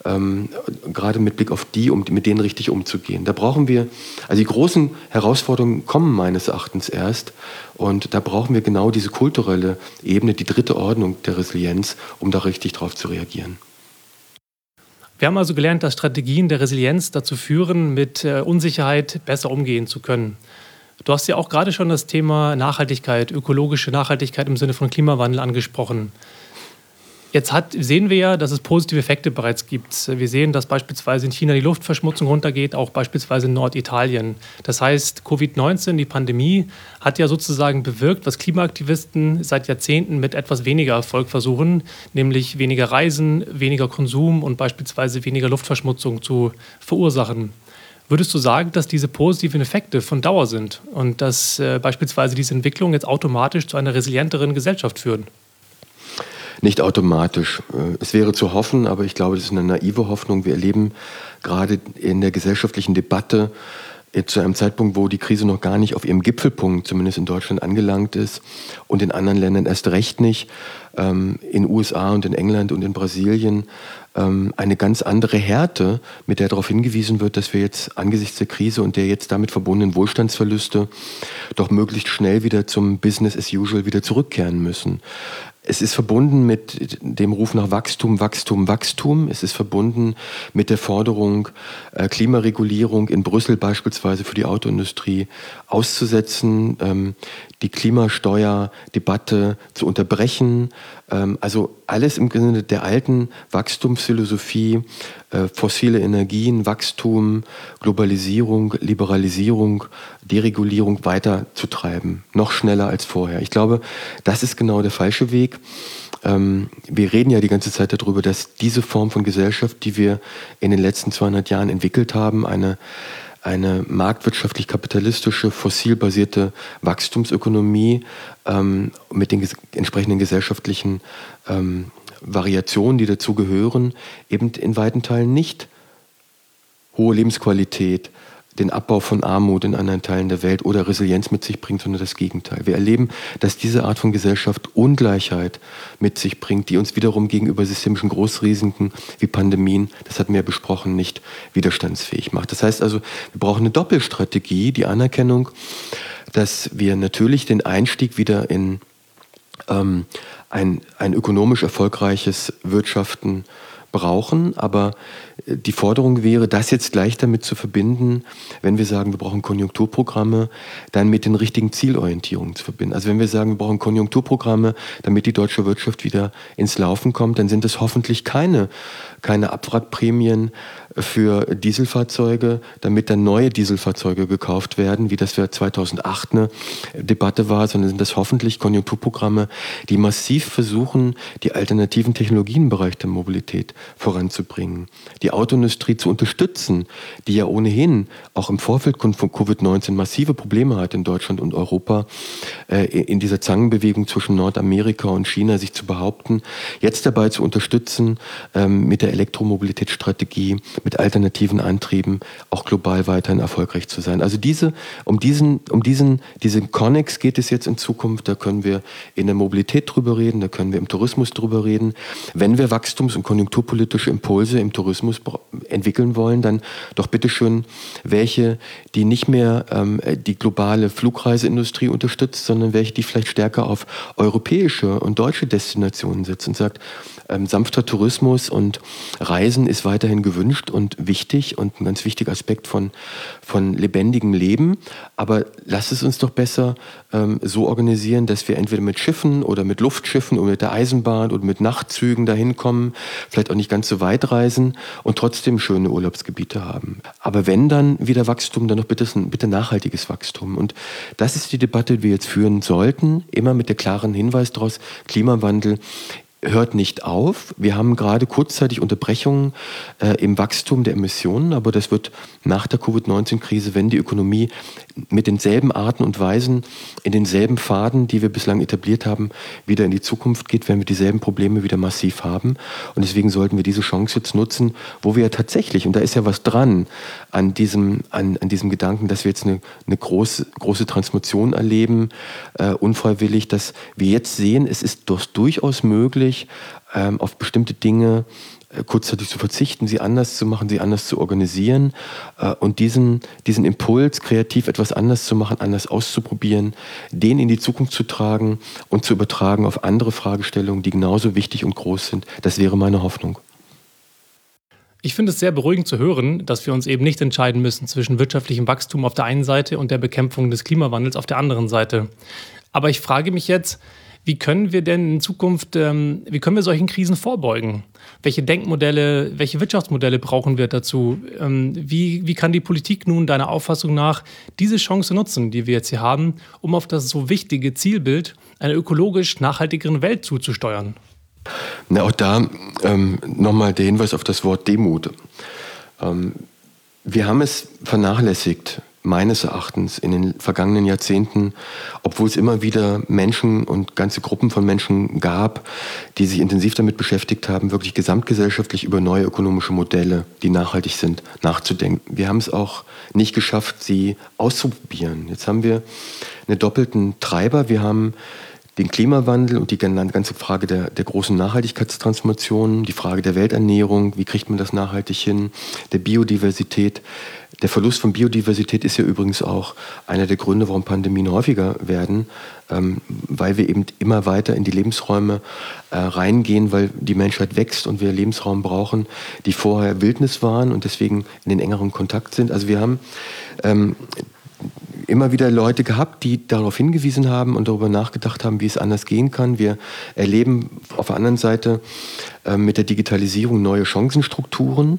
ähm, gerade mit Blick auf die, um mit denen richtig umzugehen. Da brauchen wir, also die großen Herausforderungen kommen meines Erachtens erst, und da brauchen wir genau diese kulturelle Ebene, die dritte Ordnung der Resilienz, um da richtig drauf zu reagieren. Wir haben also gelernt, dass Strategien der Resilienz dazu führen, mit äh, Unsicherheit besser umgehen zu können. Du hast ja auch gerade schon das Thema Nachhaltigkeit, ökologische Nachhaltigkeit im Sinne von Klimawandel angesprochen. Jetzt hat, sehen wir ja, dass es positive Effekte bereits gibt. Wir sehen, dass beispielsweise in China die Luftverschmutzung runtergeht, auch beispielsweise in Norditalien. Das heißt, Covid neunzehn, die Pandemie, hat ja sozusagen bewirkt, was Klimaaktivisten seit Jahrzehnten mit etwas weniger Erfolg versuchen, nämlich weniger Reisen, weniger Konsum und beispielsweise weniger Luftverschmutzung zu verursachen. Würdest du sagen, dass diese positiven Effekte von Dauer sind und dass äh, beispielsweise diese Entwicklung jetzt automatisch zu einer resilienteren Gesellschaft führen? Nicht automatisch. Es wäre zu hoffen, aber ich glaube, das ist eine naive Hoffnung. Wir erleben gerade in der gesellschaftlichen Debatte zu einem Zeitpunkt, wo die Krise noch gar nicht auf ihrem Gipfelpunkt, zumindest in Deutschland, angelangt ist und in anderen Ländern erst recht nicht, in den U S A und in England und in Brasilien, eine ganz andere Härte, mit der darauf hingewiesen wird, dass wir jetzt angesichts der Krise und der jetzt damit verbundenen Wohlstandsverluste doch möglichst schnell wieder zum Business as usual wieder zurückkehren müssen. Es ist verbunden mit dem Ruf nach Wachstum, Wachstum, Wachstum. Es ist verbunden mit der Forderung, äh, Klimaregulierung in Brüssel beispielsweise für die Autoindustrie auszusetzen, ähm, die Klimasteuerdebatte zu unterbrechen. Ähm, also alles im Sinne der alten Wachstumsphilosophie, äh, fossile Energien, Wachstum, Globalisierung, Liberalisierung, Deregulierung weiterzutreiben, noch schneller als vorher. Ich glaube, das ist genau der falsche Weg. Ähm, wir reden ja die ganze Zeit darüber, dass diese Form von Gesellschaft, die wir in den letzten zweihundert Jahren entwickelt haben, eine eine marktwirtschaftlich-kapitalistische, fossilbasierte Wachstumsökonomie ähm, mit den ges- entsprechenden gesellschaftlichen ähm, Variationen, die dazu gehören, eben in weiten Teilen nicht hohe Lebensqualität, den Abbau von Armut in anderen Teilen der Welt oder Resilienz mit sich bringt, sondern das Gegenteil. Wir erleben, dass diese Art von Gesellschaft Ungleichheit mit sich bringt, die uns wiederum gegenüber systemischen Großrisiken wie Pandemien, das hatten wir ja besprochen, nicht widerstandsfähig macht. Das heißt also, wir brauchen eine Doppelstrategie, die Anerkennung, dass wir natürlich den Einstieg wieder in ähm, ein, ein ökonomisch erfolgreiches Wirtschaften brauchen, aber die Forderung wäre, das jetzt gleich damit zu verbinden, wenn wir sagen, wir brauchen Konjunkturprogramme, dann mit den richtigen Zielorientierungen zu verbinden. Also wenn wir sagen, wir brauchen Konjunkturprogramme, damit die deutsche Wirtschaft wieder ins Laufen kommt, dann sind es hoffentlich keine, keine Abwrackprämien für Dieselfahrzeuge, damit dann neue Dieselfahrzeuge gekauft werden, wie das für zweitausendacht eine Debatte war, sondern sind das hoffentlich Konjunkturprogramme, die massiv versuchen, die alternativen Technologien im Bereich der Mobilität voranzubringen, die Autoindustrie zu unterstützen, die ja ohnehin auch im Vorfeld von Covid neunzehn massive Probleme hat in Deutschland und Europa, äh, in dieser Zangenbewegung zwischen Nordamerika und China sich zu behaupten, jetzt dabei zu unterstützen, ähm, mit der Elektromobilitätsstrategie, mit alternativen Antrieben auch global weiterhin erfolgreich zu sein. Also diese, um diesen, um diesen, diesen Connex geht es jetzt in Zukunft, da können wir in der Mobilität drüber reden, da können wir im Tourismus drüber reden. Wenn wir wachstums- und konjunkturpolitische Impulse im Tourismus entwickeln wollen, dann doch bitteschön welche, die nicht mehr ähm, die globale Flugreiseindustrie unterstützt, sondern welche, die vielleicht stärker auf europäische und deutsche Destinationen setzt und sagt, ähm, sanfter Tourismus und Reisen ist weiterhin gewünscht und wichtig und ein ganz wichtiger Aspekt von, von lebendigem Leben, aber lasst es uns doch besser ähm, so organisieren, dass wir entweder mit Schiffen oder mit Luftschiffen oder mit der Eisenbahn oder mit Nachtzügen dahin kommen, vielleicht auch nicht ganz so weit reisen und trotzdem schöne Urlaubsgebiete haben. Aber wenn dann wieder Wachstum, dann doch bitte, bitte nachhaltiges Wachstum. Und das ist die Debatte, die wir jetzt führen sollten, immer mit der klaren Hinweis daraus, Klimawandel hört nicht auf. Wir haben gerade kurzzeitig Unterbrechungen äh, im Wachstum der Emissionen, aber das wird nach der Covid neunzehn Krise, wenn die Ökonomie mit denselben Arten und Weisen, in denselben Pfaden, die wir bislang etabliert haben, wieder in die Zukunft geht, werden wir dieselben Probleme wieder massiv haben. Und deswegen sollten wir diese Chance jetzt nutzen, wo wir ja tatsächlich, und da ist ja was dran an diesem, an, an diesem Gedanken, dass wir jetzt eine, eine große, große Transformation erleben, äh, unfreiwillig, dass wir jetzt sehen, es ist doch durchaus möglich, ähm, auf bestimmte Dinge kurzzeitig zu verzichten, sie anders zu machen, sie anders zu organisieren äh, und diesen, diesen Impuls, kreativ etwas anders zu machen, anders auszuprobieren, den in die Zukunft zu tragen und zu übertragen auf andere Fragestellungen, die genauso wichtig und groß sind. Das wäre meine Hoffnung. Ich finde es sehr beruhigend zu hören, dass wir uns eben nicht entscheiden müssen zwischen wirtschaftlichem Wachstum auf der einen Seite und der Bekämpfung des Klimawandels auf der anderen Seite. Aber ich frage mich jetzt, wie können wir denn in Zukunft, ähm, wie können wir solchen Krisen vorbeugen? Welche Denkmodelle, welche Wirtschaftsmodelle brauchen wir dazu? Ähm, wie, wie kann die Politik nun deiner Auffassung nach diese Chance nutzen, die wir jetzt hier haben, um auf das so wichtige Zielbild einer ökologisch nachhaltigeren Welt zuzusteuern? Na, auch da ähm, nochmal der Hinweis auf das Wort Demut. Ähm, wir haben es vernachlässigt, meines Erachtens in den vergangenen Jahrzehnten, obwohl es immer wieder Menschen und ganze Gruppen von Menschen gab, die sich intensiv damit beschäftigt haben, wirklich gesamtgesellschaftlich über neue ökonomische Modelle, die nachhaltig sind, nachzudenken. Wir haben es auch nicht geschafft, sie auszuprobieren. Jetzt haben wir einen doppelten Treiber. Wir haben den Klimawandel und die ganze Frage der, der großen Nachhaltigkeitstransformation, die Frage der Welternährung, wie kriegt man das nachhaltig hin, der Biodiversität. Der Verlust von Biodiversität ist ja übrigens auch einer der Gründe, warum Pandemien häufiger werden, ähm, weil wir eben immer weiter in die Lebensräume äh, reingehen, weil die Menschheit wächst und wir Lebensraum brauchen, die vorher Wildnis waren und deswegen in den engeren Kontakt sind. Also wir haben ähm, immer wieder Leute gehabt, die darauf hingewiesen haben und darüber nachgedacht haben, wie es anders gehen kann. Wir erleben auf der anderen Seite äh, mit der Digitalisierung neue Chancenstrukturen.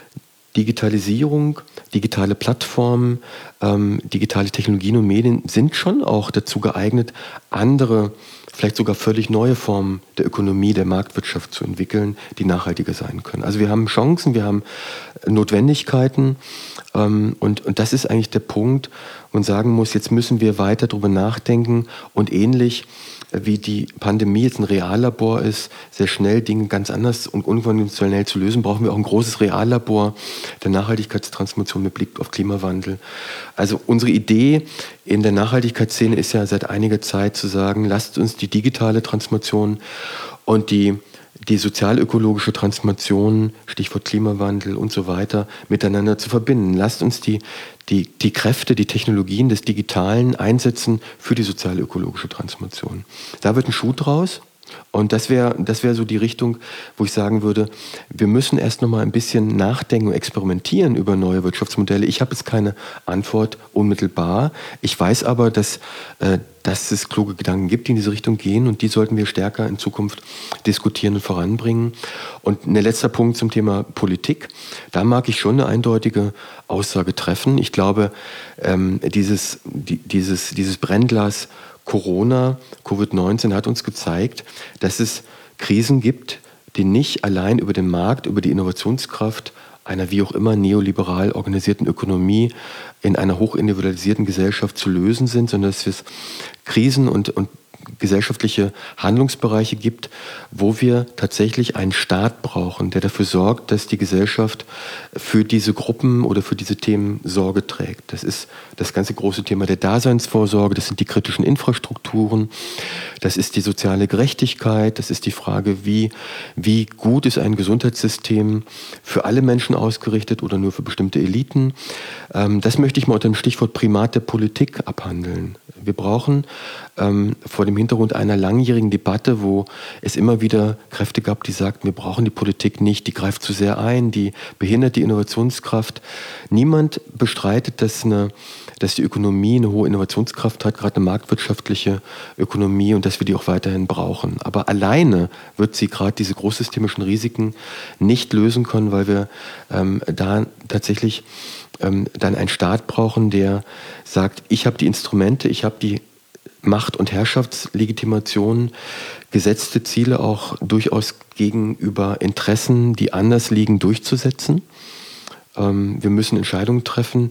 Digitalisierung, digitale Plattformen, ähm, digitale Technologien und Medien sind schon auch dazu geeignet, andere, vielleicht sogar völlig neue Formen der Ökonomie, der Marktwirtschaft zu entwickeln, die nachhaltiger sein können. Also wir haben Chancen, wir haben Notwendigkeiten ähm, und, und das ist eigentlich der Punkt, wo man sagen muss, jetzt müssen wir weiter darüber nachdenken und ähnlich wie die Pandemie jetzt ein Reallabor ist, sehr schnell Dinge ganz anders und unkonventionell zu lösen, brauchen wir auch ein großes Reallabor der Nachhaltigkeitstransformation mit Blick auf Klimawandel. Also unsere Idee in der Nachhaltigkeitsszene ist ja seit einiger Zeit zu sagen, lasst uns die digitale Transformation und die die sozialökologische Transformation, Stichwort Klimawandel und so weiter, miteinander zu verbinden. Lasst uns die, die, die Kräfte, die Technologien des Digitalen einsetzen für die sozialökologische Transformation. Da wird ein Schuh draus. Und das wäre das wär so die Richtung, wo ich sagen würde, wir müssen erst noch mal ein bisschen nachdenken und experimentieren über neue Wirtschaftsmodelle. Ich habe jetzt keine Antwort unmittelbar. Ich weiß aber, dass, äh, dass es kluge Gedanken gibt, die in diese Richtung gehen und die sollten wir stärker in Zukunft diskutieren und voranbringen. Und ein letzter Punkt zum Thema Politik. Da mag ich schon eine eindeutige Aussage treffen. Ich glaube, ähm, dieses, die, dieses, dieses Brennglas Corona, Covid neunzehn hat uns gezeigt, dass es Krisen gibt, die nicht allein über den Markt, über die Innovationskraft einer wie auch immer neoliberal organisierten Ökonomie in einer hochindividualisierten Gesellschaft zu lösen sind, sondern dass es Krisen und, und gesellschaftliche Handlungsbereiche gibt, wo wir tatsächlich einen Staat brauchen, der dafür sorgt, dass die Gesellschaft für diese Gruppen oder für diese Themen Sorge trägt. Das ist das ganze große Thema der Daseinsvorsorge, das sind die kritischen Infrastrukturen, das ist die soziale Gerechtigkeit, das ist die Frage, wie, wie gut ist ein Gesundheitssystem für alle Menschen ausgerichtet oder nur für bestimmte Eliten. Das möchte ich mal unter dem Stichwort Primat der Politik abhandeln. Wir brauchen ähm, vor dem Hintergrund einer langjährigen Debatte, wo es immer wieder Kräfte gab, die sagten, wir brauchen die Politik nicht, die greift zu sehr ein, die behindert die Innovationskraft. Niemand bestreitet, dass, eine, dass die Ökonomie eine hohe Innovationskraft hat, gerade eine marktwirtschaftliche Ökonomie und dass wir die auch weiterhin brauchen. Aber alleine wird sie gerade diese großsystemischen Risiken nicht lösen können, weil wir ähm, da tatsächlich ähm, dann einen Staat brauchen, der sagt, ich habe die Instrumente, ich habe die Macht- und Herrschaftslegitimation, gesetzte Ziele auch durchaus gegenüber Interessen, die anders liegen, durchzusetzen. Ähm, wir müssen Entscheidungen treffen,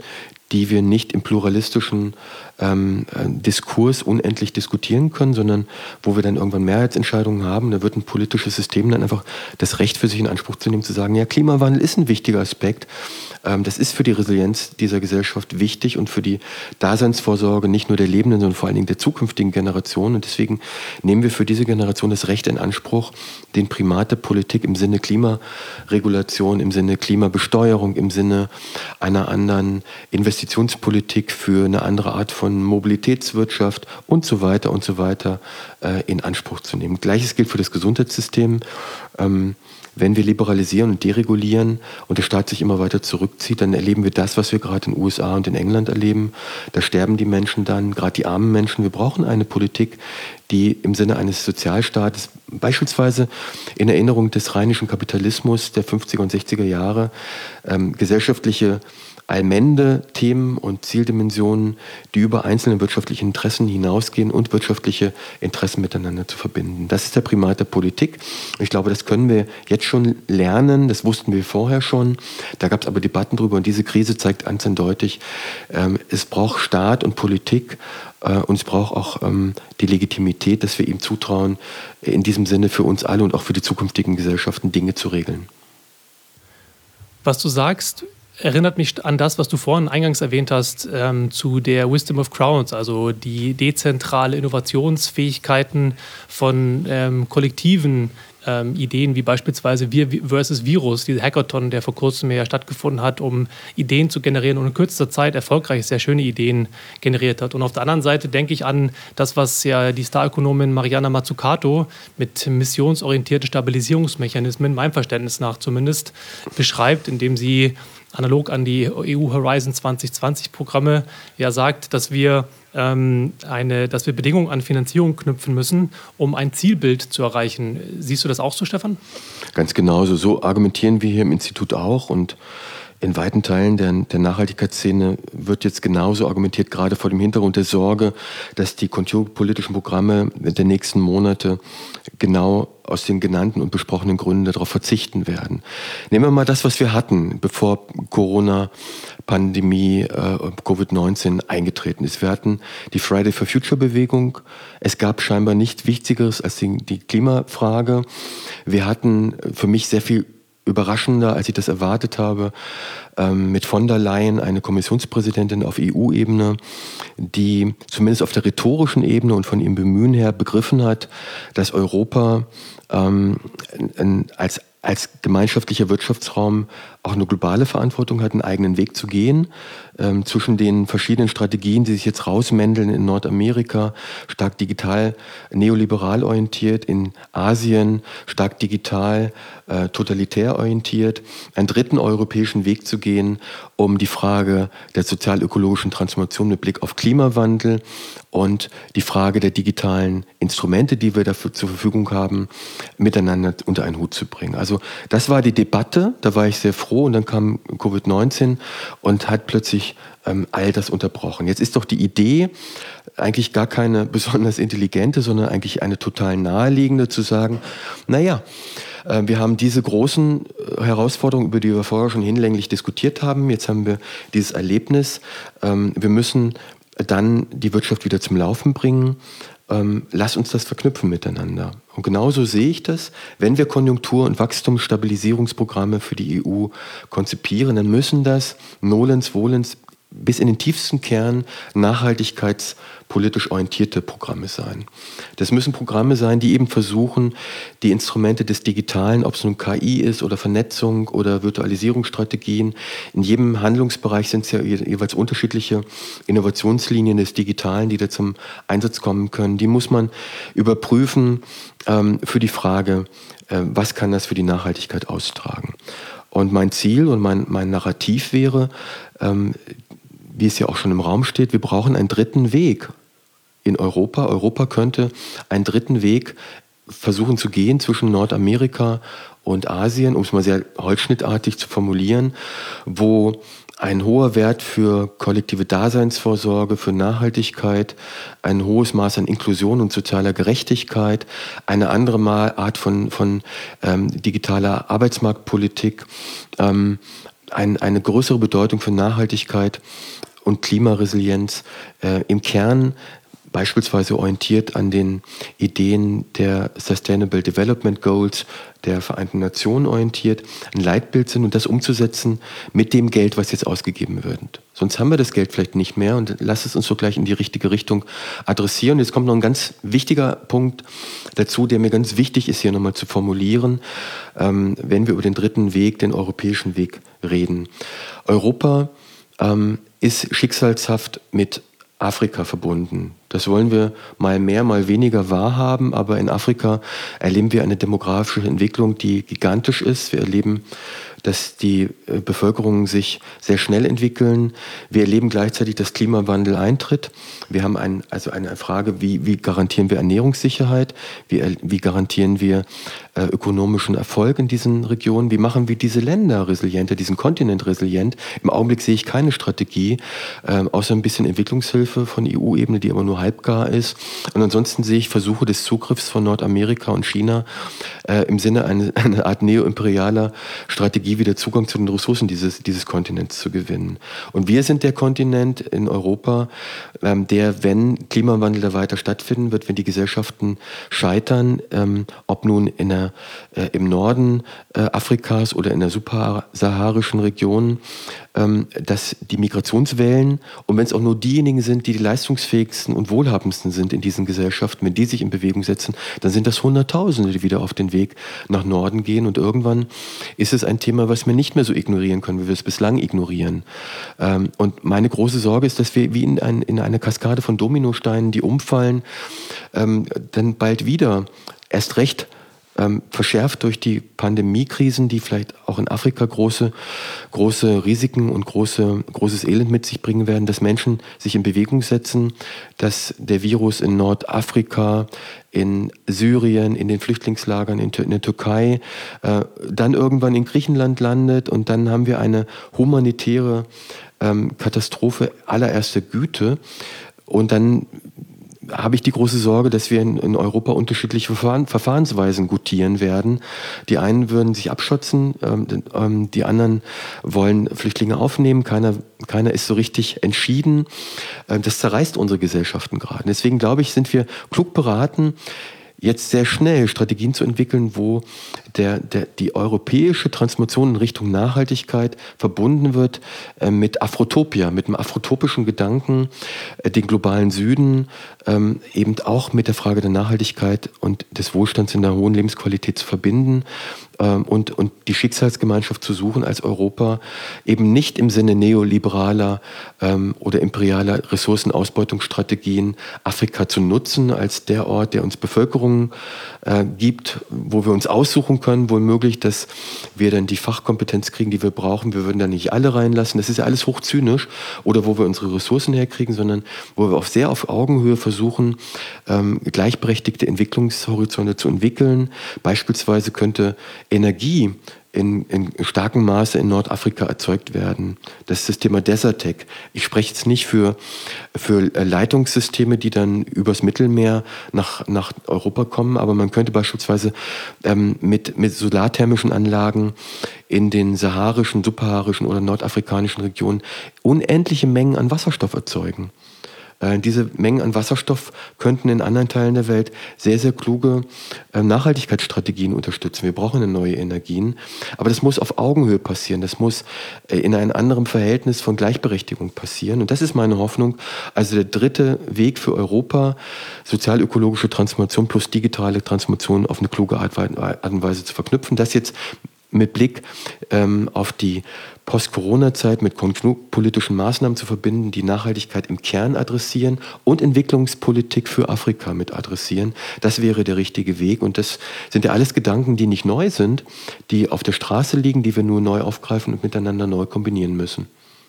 die wir nicht im pluralistischen ähm, Diskurs unendlich diskutieren können, sondern wo wir dann irgendwann Mehrheitsentscheidungen haben. Da wird ein politisches System dann einfach das Recht für sich in Anspruch zu nehmen, zu sagen, ja, Klimawandel ist ein wichtiger Aspekt. Ähm, das ist für die Resilienz dieser Gesellschaft wichtig und für die Daseinsvorsorge nicht nur der lebenden, sondern vor allen Dingen der zukünftigen Generationen. Und deswegen nehmen wir für diese Generation das Recht in Anspruch, den Primat der Politik im Sinne Klimaregulation, im Sinne Klimabesteuerung, im Sinne einer anderen Investitionspolitik für eine andere Art von Mobilitätswirtschaft und so weiter und so weiter äh, in Anspruch zu nehmen. Gleiches gilt für das Gesundheitssystem. Ähm, Wenn wir liberalisieren und deregulieren und der Staat sich immer weiter zurückzieht, dann erleben wir das, was wir gerade in den U S A und in England erleben. Da sterben die Menschen dann, gerade die armen Menschen. Wir brauchen eine Politik, die im Sinne eines Sozialstaates, beispielsweise in Erinnerung des rheinischen Kapitalismus der fünfziger und sechziger Jahre, ähm, gesellschaftliche Allmende-Themen und Zieldimensionen, die über einzelne wirtschaftliche Interessen hinausgehen und wirtschaftliche Interessen miteinander zu verbinden. Das ist der Primat der Politik. Ich glaube, das können wir jetzt schon lernen. Das wussten wir vorher schon. Da gab es aber Debatten drüber und diese Krise zeigt ganz eindeutig, ähm, es braucht Staat und Politik äh, und es braucht auch ähm, die Legitimität, dass wir ihm zutrauen, in diesem Sinne für uns alle und auch für die zukünftigen Gesellschaften Dinge zu regeln. Was du sagst, erinnert mich an das, was du vorhin eingangs erwähnt hast, ähm, zu der Wisdom of Crowds, also die dezentrale Innovationsfähigkeiten von ähm, kollektiven ähm, Ideen, wie beispielsweise Wir versus Virus, dieser Hackathon, der vor kurzem ja stattgefunden hat, um Ideen zu generieren und in kürzester Zeit erfolgreich sehr schöne Ideen generiert hat. Und auf der anderen Seite denke ich an das, was ja die Starökonomin Mariana Mazzucato mit missionsorientierten Stabilisierungsmechanismen, meinem Verständnis nach zumindest, beschreibt, indem sie analog an die E U Horizon zwanzig zwanzig Programme ja sagt, dass wir, ähm, eine, dass wir Bedingungen an Finanzierung knüpfen müssen, um ein Zielbild zu erreichen. Siehst du das auch so, Stefan? Ganz genauso. So argumentieren wir hier im Institut auch und in weiten Teilen der, der Nachhaltigkeitsszene wird jetzt genauso argumentiert, gerade vor dem Hintergrund der Sorge, dass die konjunkturpolitischen Programme der nächsten Monate genau aus den genannten und besprochenen Gründen darauf verzichten werden. Nehmen wir mal das, was wir hatten, bevor Corona-Pandemie, äh, Covid neunzehn eingetreten ist. Wir hatten die Friday for Future-Bewegung. Es gab scheinbar nichts Wichtigeres als die, die Klimafrage. Wir hatten für mich sehr viel überraschender, als ich das erwartet habe, ähm, mit von der Leyen eine Kommissionspräsidentin auf E U-Ebene, die zumindest auf der rhetorischen Ebene und von ihrem Bemühen her begriffen hat, dass Europa ähm, als, als gemeinschaftlicher Wirtschaftsraum auch eine globale Verantwortung hat, einen eigenen Weg zu gehen, ähm, zwischen den verschiedenen Strategien, die sich jetzt rausmändeln in Nordamerika, stark digital, neoliberal orientiert, in Asien stark digital, äh, totalitär orientiert, einen dritten europäischen Weg zu gehen, um die Frage der sozial-ökologischen Transformation mit Blick auf Klimawandel und die Frage der digitalen Instrumente, die wir dafür zur Verfügung haben, miteinander unter einen Hut zu bringen. Also das war die Debatte, da war ich sehr froh. Und dann kam Covid neunzehn und hat plötzlich ähm, all das unterbrochen. Jetzt ist doch die Idee eigentlich gar keine besonders intelligente, sondern eigentlich eine total naheliegende, zu sagen, naja, äh, wir haben diese großen äh, Herausforderungen, über die wir vorher schon hinlänglich diskutiert haben. Jetzt haben wir dieses Erlebnis. Ähm, wir müssen dann die Wirtschaft wieder zum Laufen bringen. Ähm, lass uns das verknüpfen miteinander. Und genauso sehe ich das. Wenn wir Konjunktur- und Wachstumsstabilisierungsprogramme für die E U konzipieren, dann müssen das nolens volens bis in den tiefsten Kern nachhaltigkeitspolitisch orientierte Programme sein. Das müssen Programme sein, die eben versuchen, die Instrumente des Digitalen, ob es nun K I ist oder Vernetzung oder Virtualisierungsstrategien, in jedem Handlungsbereich sind es ja jeweils unterschiedliche Innovationslinien des Digitalen, die da zum Einsatz kommen können. Die muss man überprüfen ähm, für die Frage, äh, was kann das für die Nachhaltigkeit austragen. Und mein Ziel und mein, mein Narrativ wäre, ähm, wie es ja auch schon im Raum steht, wir brauchen einen dritten Weg in Europa. Europa könnte einen dritten Weg versuchen zu gehen zwischen Nordamerika und Asien, um es mal sehr holzschnittartig zu formulieren, wo ein hoher Wert für kollektive Daseinsvorsorge, für Nachhaltigkeit, ein hohes Maß an Inklusion und sozialer Gerechtigkeit, eine andere Art von, von ähm, digitaler Arbeitsmarktpolitik, ähm, ein, eine größere Bedeutung für Nachhaltigkeit und Klimaresilienz äh, im Kern beispielsweise orientiert an den Ideen der Sustainable Development Goals der Vereinten Nationen orientiert, ein Leitbild sind und das umzusetzen mit dem Geld, was jetzt ausgegeben wird. Sonst haben wir das Geld vielleicht nicht mehr und lasst es uns so gleich in die richtige Richtung adressieren. Jetzt kommt noch ein ganz wichtiger Punkt dazu, der mir ganz wichtig ist, hier nochmal zu formulieren, ähm, wenn wir über den dritten Weg, den europäischen Weg reden. Europa ähm, ist schicksalshaft mit Afrika verbunden. Das wollen wir mal mehr, mal weniger wahrhaben, aber in Afrika erleben wir eine demografische Entwicklung, die gigantisch ist. Wir erleben, dass die Bevölkerungen sich sehr schnell entwickeln. Wir erleben gleichzeitig, dass Klimawandel eintritt. Wir haben ein, also eine Frage, wie, wie garantieren wir Ernährungssicherheit? Wie, wie garantieren wir äh, ökonomischen Erfolg in diesen Regionen? Wie machen wir diese Länder resilienter, diesen Kontinent resilient? Im Augenblick sehe ich keine Strategie, äh, außer ein bisschen Entwicklungshilfe von E U-Ebene, die aber nur halbgar ist. Und ansonsten sehe ich Versuche des Zugriffs von Nordamerika und China äh, im Sinne einer eine Art neoimperialer Strategie, wieder Zugang zu den Ressourcen dieses, dieses Kontinents zu gewinnen. Und wir sind der Kontinent in Europa, ähm, der, wenn Klimawandel da weiter stattfinden wird, wenn die Gesellschaften scheitern, ähm, ob nun in der, äh, im Norden äh, Afrikas oder in der subsaharischen Region, ähm, dass die Migrationswellen, und wenn es auch nur diejenigen sind, die die leistungsfähigsten und wohlhabendsten sind in diesen Gesellschaften, wenn die sich in Bewegung setzen, dann sind das Hunderttausende, die wieder auf den Weg nach Norden gehen. Und irgendwann ist es ein Thema, was wir nicht mehr so ignorieren können, wie wir es bislang ignorieren. Ähm, und meine große Sorge ist, dass wir wie in, ein, in eine Kaskade von Dominosteinen, die umfallen, ähm, dann bald wieder erst recht ähm, verschärft durch die Pandemiekrisen, die vielleicht auch in Afrika große, große Risiken und große, großes Elend mit sich bringen werden, dass Menschen sich in Bewegung setzen, dass der Virus in Nordafrika, in Syrien, in den Flüchtlingslagern in, in der Türkei, äh, dann irgendwann in Griechenland landet und dann haben wir eine humanitäre ähm, Katastrophe allererster Güte und dann habe ich die große Sorge, dass wir in, in Europa unterschiedliche Verfahren, Verfahrensweisen gutieren werden. Die einen würden sich abschotten, ähm, ähm, die anderen wollen Flüchtlinge aufnehmen. Keiner, keiner ist so richtig entschieden. Ähm, das zerreißt unsere Gesellschaften gerade. Deswegen glaube ich, sind wir klug beraten, jetzt sehr schnell Strategien zu entwickeln, wo der, der, die europäische Transformation in Richtung Nachhaltigkeit verbunden wird äh, mit Afrotopia, mit einem afrotopischen Gedanken, äh, den globalen Süden, ähm, eben auch mit der Frage der Nachhaltigkeit und des Wohlstands in der hohen Lebensqualität zu verbinden ähm, und, und die Schicksalsgemeinschaft zu suchen als Europa, eben nicht im Sinne neoliberaler ähm, oder imperialer Ressourcenausbeutungsstrategien Afrika zu nutzen als der Ort, der uns Bevölkerung äh, gibt, wo wir uns aussuchen können, wohl möglich, dass wir dann die Fachkompetenz kriegen, die wir brauchen. Wir würden da nicht alle reinlassen. Das ist ja alles hochzynisch. Oder wo wir unsere Ressourcen herkriegen, sondern wo wir auf sehr auf Augenhöhe versuchen, ähm, gleichberechtigte Entwicklungshorizonte zu entwickeln. Beispielsweise könnte Energie in, in starkem Maße in Nordafrika erzeugt werden. Das ist das Thema Desertec. Ich spreche jetzt nicht für, für Leitungssysteme, die dann übers Mittelmeer nach, nach Europa kommen, aber man könnte beispielsweise ähm, mit, mit solarthermischen Anlagen in den saharischen, subsaharischen oder nordafrikanischen Regionen unendliche Mengen an Wasserstoff erzeugen. Diese Mengen an Wasserstoff könnten in anderen Teilen der Welt sehr, sehr kluge Nachhaltigkeitsstrategien unterstützen. Wir brauchen neue Energien, aber das muss auf Augenhöhe passieren. Das muss in einem anderen Verhältnis von Gleichberechtigung passieren. Und das ist meine Hoffnung. Also der dritte Weg für Europa, sozial-ökologische Transformation plus digitale Transformation auf eine kluge Art und Weise zu verknüpfen. Das jetzt mit Blick ähm, auf die Post-Corona-Zeit mit konjunkturpolitischen Maßnahmen zu verbinden, die Nachhaltigkeit im Kern adressieren und Entwicklungspolitik für Afrika mit adressieren. Das wäre der richtige Weg. Und das sind ja alles Gedanken, die nicht neu sind, die auf der Straße liegen, die wir nur neu aufgreifen und miteinander neu kombinieren müssen.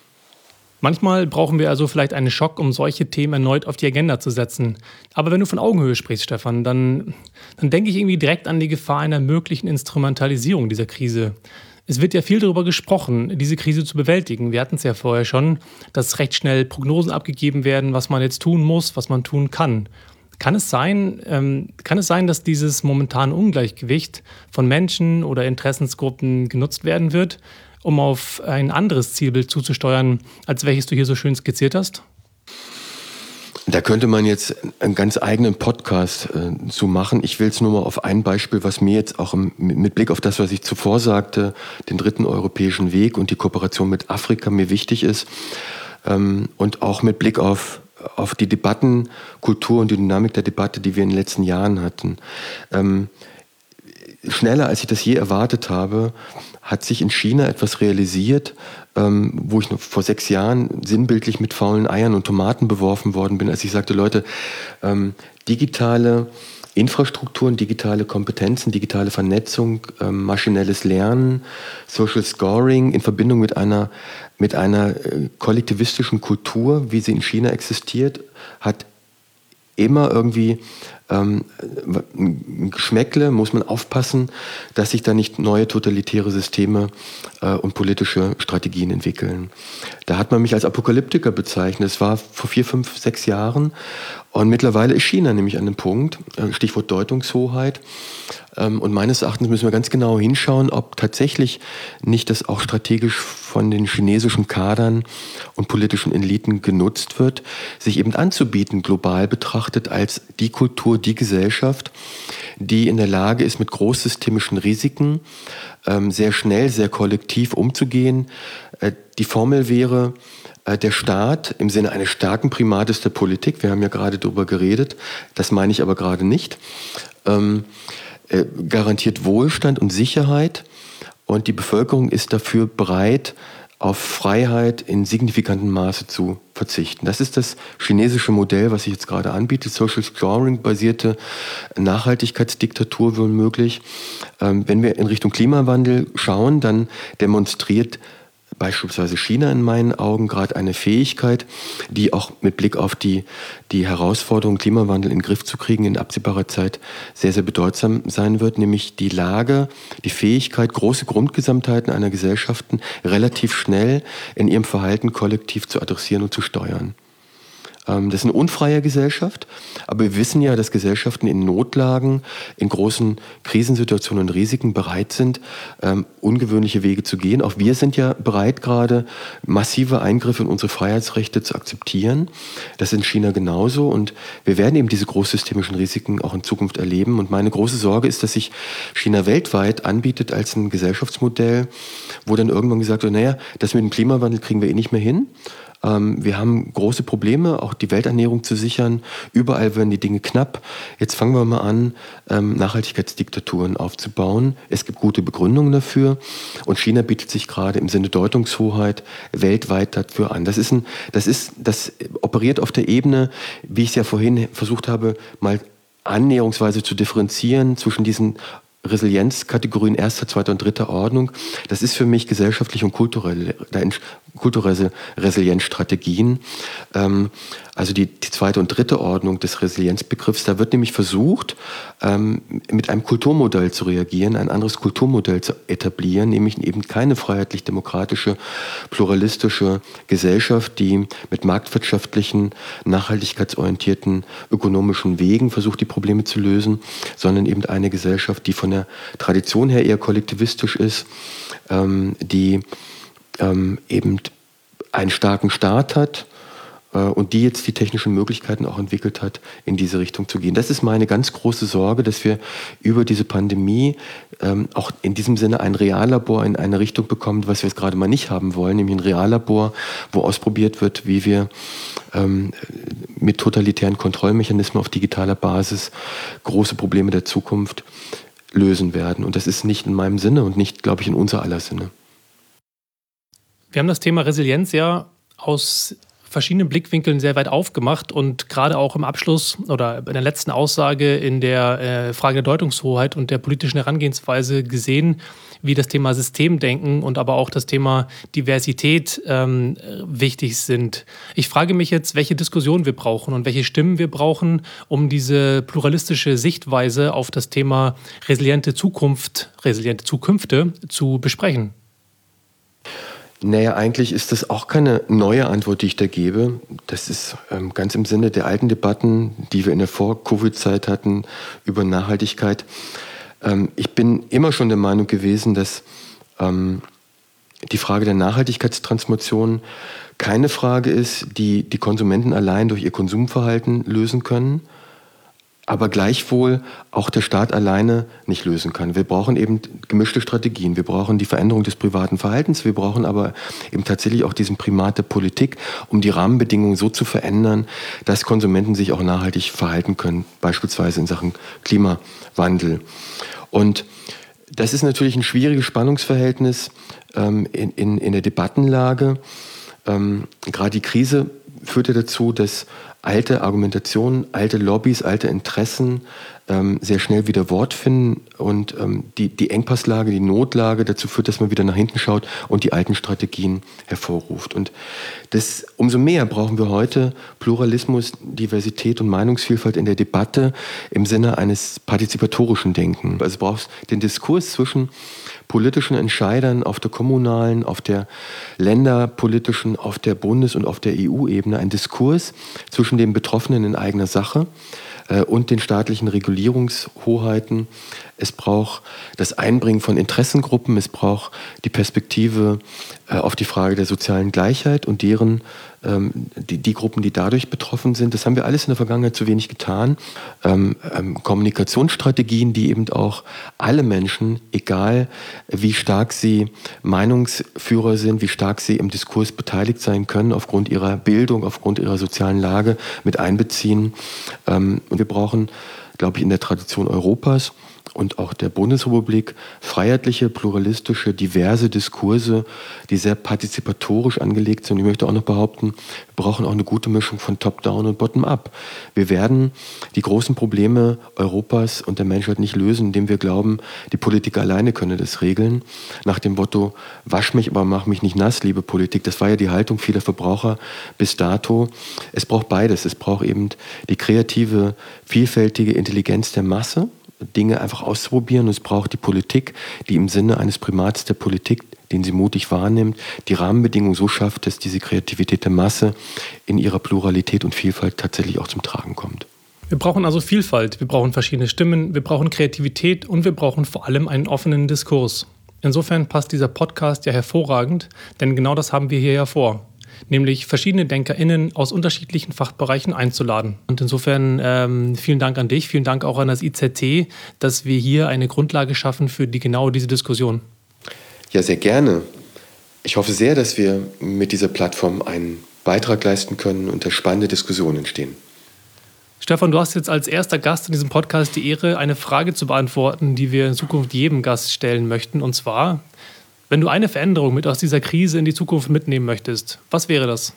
Manchmal brauchen wir also vielleicht einen Schock, um solche Themen erneut auf die Agenda zu setzen. Aber wenn du von Augenhöhe sprichst, Stefan, dann, dann denke ich irgendwie direkt an die Gefahr einer möglichen Instrumentalisierung dieser Krise. Es wird ja viel darüber gesprochen, diese Krise zu bewältigen. Wir hatten es ja vorher schon, dass recht schnell Prognosen abgegeben werden, was man jetzt tun muss, was man tun kann. Kann es sein, ähm, kann es sein, dass dieses momentane Ungleichgewicht von Menschen oder Interessensgruppen genutzt werden wird, um auf ein anderes Zielbild zuzusteuern, als welches du hier so schön skizziert hast? Da könnte man jetzt einen ganz eigenen Podcast äh, zu machen. Ich will es nur mal auf ein Beispiel, was mir jetzt auch im, mit Blick auf das, was ich zuvor sagte, den dritten europäischen Weg und die Kooperation mit Afrika mir wichtig ist. Ähm, und auch mit Blick auf, auf die Debattenkultur und die Dynamik der Debatte, die wir in den letzten Jahren hatten. Ähm, schneller, als ich das je erwartet habe, hat sich in China etwas realisiert, ähm, wo ich noch vor sechs Jahren sinnbildlich mit faulen Eiern und Tomaten beworfen worden bin, als ich sagte, Leute, ähm, digitale Infrastrukturen, digitale Kompetenzen, digitale Vernetzung, ähm, maschinelles Lernen, Social Scoring in Verbindung mit einer, mit einer äh, kollektivistischen Kultur, wie sie in China existiert, hat immer irgendwie ähm, ein Geschmäckle, muss man aufpassen, dass sich da nicht neue totalitäre Systeme äh, und politische Strategien entwickeln. Da hat man mich als Apokalyptiker bezeichnet. Das war vor vier, fünf, sechs Jahren. Und mittlerweile ist China nämlich an dem Punkt, Stichwort Deutungshoheit. Und meines Erachtens müssen wir ganz genau hinschauen, ob tatsächlich nicht das auch strategisch von den chinesischen Kadern und politischen Eliten genutzt wird, sich eben anzubieten, global betrachtet, als die Kultur, die Gesellschaft, die in der Lage ist, mit großsystemischen Risiken sehr schnell, sehr kollektiv umzugehen. Die Formel wäre, der Staat im Sinne eines starken Primates der Politik, wir haben ja gerade darüber geredet, das meine ich aber gerade nicht, ähm, äh, garantiert Wohlstand und Sicherheit und die Bevölkerung ist dafür bereit, auf Freiheit in signifikantem Maße zu verzichten. Das ist das chinesische Modell, was sich jetzt gerade anbietet, Social Scoring-basierte Nachhaltigkeitsdiktatur womöglich. Ähm, wenn wir in Richtung Klimawandel schauen, dann demonstriert beispielsweise China in meinen Augen gerade eine Fähigkeit, die auch mit Blick auf die, die Herausforderung, Klimawandel in den Griff zu kriegen, in absehbarer Zeit sehr, sehr bedeutsam sein wird, nämlich die Lage, die Fähigkeit, große Grundgesamtheiten einer Gesellschaft relativ schnell in ihrem Verhalten kollektiv zu adressieren und zu steuern. Das ist eine unfreie Gesellschaft, aber wir wissen ja, dass Gesellschaften in Notlagen, in großen Krisensituationen und Risiken bereit sind, ähm, ungewöhnliche Wege zu gehen. Auch wir sind ja bereit, gerade massive Eingriffe in unsere Freiheitsrechte zu akzeptieren. Das ist in China genauso und wir werden eben diese großsystemischen Risiken auch in Zukunft erleben. Und meine große Sorge ist, dass sich China weltweit anbietet als ein Gesellschaftsmodell, wo dann irgendwann gesagt wird, naja, das mit dem Klimawandel kriegen wir eh nicht mehr hin. Wir haben große Probleme, auch die Welternährung zu sichern. Überall werden die Dinge knapp. Jetzt fangen wir mal an, Nachhaltigkeitsdiktaturen aufzubauen. Es gibt gute Begründungen dafür. Und China bietet sich gerade im Sinne Deutungshoheit weltweit dafür an. Das ist ein, das ist, das operiert auf der Ebene, wie ich es ja vorhin versucht habe, mal annäherungsweise zu differenzieren zwischen diesen Resilienzkategorien erster, zweiter und dritter Ordnung. Das ist für mich gesellschaftliche und kulturelle, kulturelle Resilienzstrategien. Ähm, also die, die zweite und dritte Ordnung des Resilienzbegriffs. Da wird nämlich versucht, ähm, mit einem Kulturmodell zu reagieren, ein anderes Kulturmodell zu etablieren, nämlich eben keine freiheitlich-demokratische, pluralistische Gesellschaft, die mit marktwirtschaftlichen, nachhaltigkeitsorientierten, ökonomischen Wegen versucht, die Probleme zu lösen, sondern eben eine Gesellschaft, die von der Tradition her eher kollektivistisch ist, ähm, die ähm, eben einen starken Staat hat äh, und die jetzt die technischen Möglichkeiten auch entwickelt hat, in diese Richtung zu gehen. Das ist meine ganz große Sorge, dass wir über diese Pandemie ähm, auch in diesem Sinne ein Reallabor in eine Richtung bekommen, was wir jetzt gerade mal nicht haben wollen, nämlich ein Reallabor, wo ausprobiert wird, wie wir ähm, mit totalitären Kontrollmechanismen auf digitaler Basis große Probleme der Zukunft lösen werden. Und das ist nicht in meinem Sinne und nicht, glaube ich, in unser aller Sinne. Wir haben das Thema Resilienz ja aus verschiedenen Blickwinkeln sehr weit aufgemacht und gerade auch im Abschluss oder in der letzten Aussage in der äh, Frage der Deutungshoheit und der politischen Herangehensweise gesehen, wie das Thema Systemdenken und aber auch das Thema Diversität ähm, wichtig sind. Ich frage mich jetzt, welche Diskussion wir brauchen und welche Stimmen wir brauchen, um diese pluralistische Sichtweise auf das Thema resiliente Zukunft, resiliente Zukünfte zu besprechen. Naja, eigentlich ist das auch keine neue Antwort, die ich da gebe. Das ist ähm, ganz im Sinne der alten Debatten, die wir in der Vor-Covid-Zeit hatten über Nachhaltigkeit. Ähm, ich bin immer schon der Meinung gewesen, dass ähm, die Frage der Nachhaltigkeitstransformation keine Frage ist, die die Konsumenten allein durch ihr Konsumverhalten lösen können, aber gleichwohl auch der Staat alleine nicht lösen kann. Wir brauchen eben gemischte Strategien. Wir brauchen die Veränderung des privaten Verhaltens. Wir brauchen aber eben tatsächlich auch diesen Primat der Politik, um die Rahmenbedingungen so zu verändern, dass Konsumenten sich auch nachhaltig verhalten können, beispielsweise in Sachen Klimawandel. Und das ist natürlich ein schwieriges Spannungsverhältnis ähm, in, in, in der Debattenlage. Ähm, gerade die Krise führte dazu, dass alte Argumentationen, alte Lobbys, alte Interessen ähm, sehr schnell wieder Wort finden und ähm, die, die Engpasslage, die Notlage dazu führt, dass man wieder nach hinten schaut und die alten Strategien hervorruft. Und das, umso mehr brauchen wir heute Pluralismus, Diversität und Meinungsvielfalt in der Debatte im Sinne eines partizipatorischen Denkens. Also brauchst den Diskurs zwischen politischen Entscheidern auf der kommunalen, auf der länderpolitischen, auf der Bundes- und auf der E U-Ebene, ein Diskurs zwischen den Betroffenen in eigener Sache äh, und den staatlichen Regulierungshoheiten. Es braucht das Einbringen von Interessengruppen, es braucht die Perspektive äh, auf die Frage der sozialen Gleichheit und deren, ähm, die, die Gruppen, die dadurch betroffen sind. Das haben wir alles in der Vergangenheit zu wenig getan. Ähm, ähm, Kommunikationsstrategien, die eben auch alle Menschen, egal wie stark sie Meinungsführer sind, wie stark sie im Diskurs beteiligt sein können, aufgrund ihrer Bildung, aufgrund ihrer sozialen Lage mit einbeziehen. Ähm, und wir brauchen, glaube ich, in der Tradition Europas und auch der Bundesrepublik freiheitliche, pluralistische, diverse Diskurse, die sehr partizipatorisch angelegt sind. Ich möchte auch noch behaupten, wir brauchen auch eine gute Mischung von Top-Down und Bottom-Up. Wir werden die großen Probleme Europas und der Menschheit nicht lösen, indem wir glauben, die Politik alleine könne das regeln. Nach dem Motto, wasch mich, aber mach mich nicht nass, liebe Politik. Das war ja die Haltung vieler Verbraucher bis dato. Es braucht beides. Es braucht eben die kreative, vielfältige Intelligenz der Masse, Dinge einfach auszuprobieren. Und es braucht die Politik, die im Sinne eines Primats der Politik, den sie mutig wahrnimmt, die Rahmenbedingungen so schafft, dass diese Kreativität der Masse in ihrer Pluralität und Vielfalt tatsächlich auch zum Tragen kommt. Wir brauchen also Vielfalt, wir brauchen verschiedene Stimmen, wir brauchen Kreativität und wir brauchen vor allem einen offenen Diskurs. Insofern passt dieser Podcast ja hervorragend, denn genau das haben wir hier ja vor. Nämlich verschiedene DenkerInnen aus unterschiedlichen Fachbereichen einzuladen. Und insofern ähm, vielen Dank an dich, vielen Dank auch an das I Z T, dass wir hier eine Grundlage schaffen für die genau diese Diskussion. Ja, sehr gerne. Ich hoffe sehr, dass wir mit dieser Plattform einen Beitrag leisten können und dass spannende Diskussionen entstehen. Stefan, du hast jetzt als erster Gast in diesem Podcast die Ehre, eine Frage zu beantworten, die wir in Zukunft jedem Gast stellen möchten. Und zwar: Wenn du eine Veränderung mit aus dieser Krise in die Zukunft mitnehmen möchtest, was wäre das?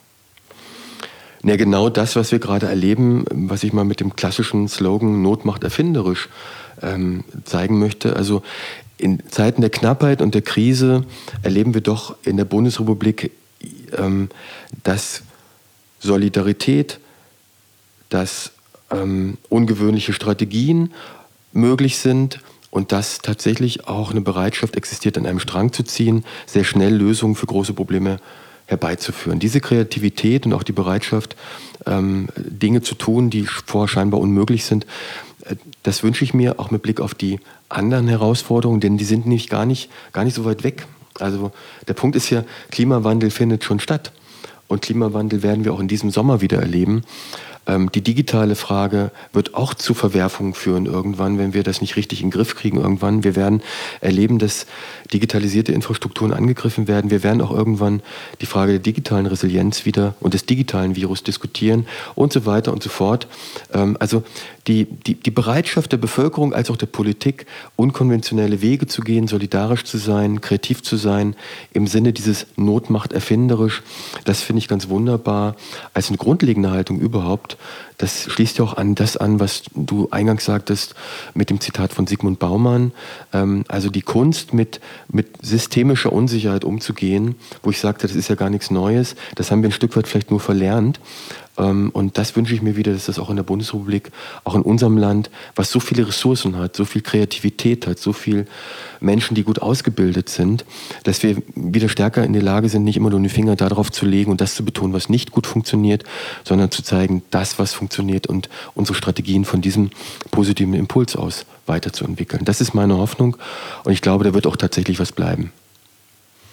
Ja, genau das, was wir gerade erleben, was ich mal mit dem klassischen Slogan Not macht erfinderisch ähm, zeigen möchte. Also in Zeiten der Knappheit und der Krise erleben wir doch in der Bundesrepublik, ähm, dass Solidarität, dass ähm, ungewöhnliche Strategien möglich sind, und dass tatsächlich auch eine Bereitschaft existiert, an einem Strang zu ziehen, sehr schnell Lösungen für große Probleme herbeizuführen. Diese Kreativität und auch die Bereitschaft, ähm, Dinge zu tun, die vorher scheinbar unmöglich sind, äh, das wünsche ich mir auch mit Blick auf die anderen Herausforderungen, denn die sind nämlich gar nicht, gar nicht so weit weg. Also der Punkt ist ja, Klimawandel findet schon statt. Und Klimawandel werden wir auch in diesem Sommer wieder erleben. Ähm, die digitale Frage wird auch zu Verwerfungen führen irgendwann, wenn wir das nicht richtig in den Griff kriegen irgendwann. Wir werden erleben, dass digitalisierte Infrastrukturen angegriffen werden. Wir werden auch irgendwann die Frage der digitalen Resilienz wieder und des digitalen Virus diskutieren und so weiter und so fort. Ähm, also die, die, die Bereitschaft der Bevölkerung als auch der Politik, unkonventionelle Wege zu gehen, solidarisch zu sein, kreativ zu sein, im Sinne dieses Not macht erfinderisch, das finde ich ganz wunderbar als eine grundlegende Haltung überhaupt. Das schließt ja auch an das an, was du eingangs sagtest mit dem Zitat von Zygmunt Baumann. Ähm, also die Kunst, mit, mit systemischer Unsicherheit umzugehen, wo ich sagte, das ist ja gar nichts Neues. Das haben wir ein Stück weit vielleicht nur verlernt. Ähm, und das wünsche ich mir wieder, dass das auch in der Bundesrepublik, auch in unserem Land, was so viele Ressourcen hat, so viel Kreativität hat, so viel Menschen, die gut ausgebildet sind, dass wir wieder stärker in der Lage sind, nicht immer nur den Finger darauf zu legen und das zu betonen, was nicht gut funktioniert, sondern zu zeigen, das, was funktioniert und unsere Strategien von diesem positiven Impuls aus weiterzuentwickeln. Das ist meine Hoffnung und ich glaube, da wird auch tatsächlich was bleiben.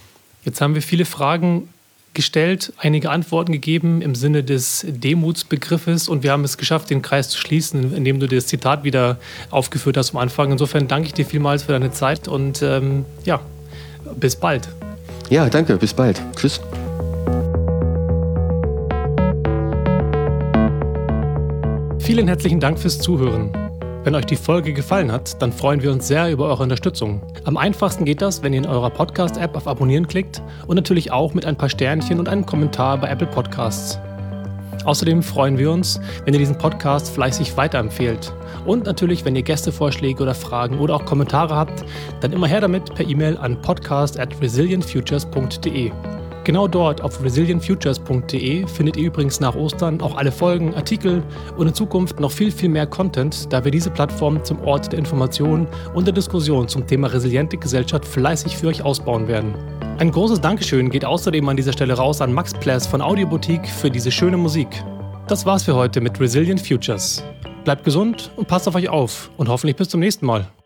Jetzt haben wir viele Fragen gestellt, einige Antworten gegeben im Sinne des Demutsbegriffes und wir haben es geschafft, den Kreis zu schließen, indem du das Zitat wieder aufgeführt hast am Anfang. Insofern danke ich dir vielmals für deine Zeit und ähm, ja, bis bald. Ja, danke, bis bald. Tschüss. Vielen herzlichen Dank fürs Zuhören. Wenn euch die Folge gefallen hat, dann freuen wir uns sehr über eure Unterstützung. Am einfachsten geht das, wenn ihr in eurer Podcast-App auf Abonnieren klickt und natürlich auch mit ein paar Sternchen und einem Kommentar bei Apple Podcasts. Außerdem freuen wir uns, wenn ihr diesen Podcast fleißig weiterempfehlt. Und natürlich, wenn ihr Gästevorschläge oder Fragen oder auch Kommentare habt, dann immer her damit per E-Mail an podcast at resilient futures punkt de. Genau dort auf resilient futures punkt de findet ihr übrigens nach Ostern auch alle Folgen, Artikel und in Zukunft noch viel, viel mehr Content, da wir diese Plattform zum Ort der Information und der Diskussion zum Thema resiliente Gesellschaft fleißig für euch ausbauen werden. Ein großes Dankeschön geht außerdem an dieser Stelle raus an Max Pless von Audioboutique für diese schöne Musik. Das war's für heute mit Resilient Futures. Bleibt gesund und passt auf euch auf und hoffentlich bis zum nächsten Mal.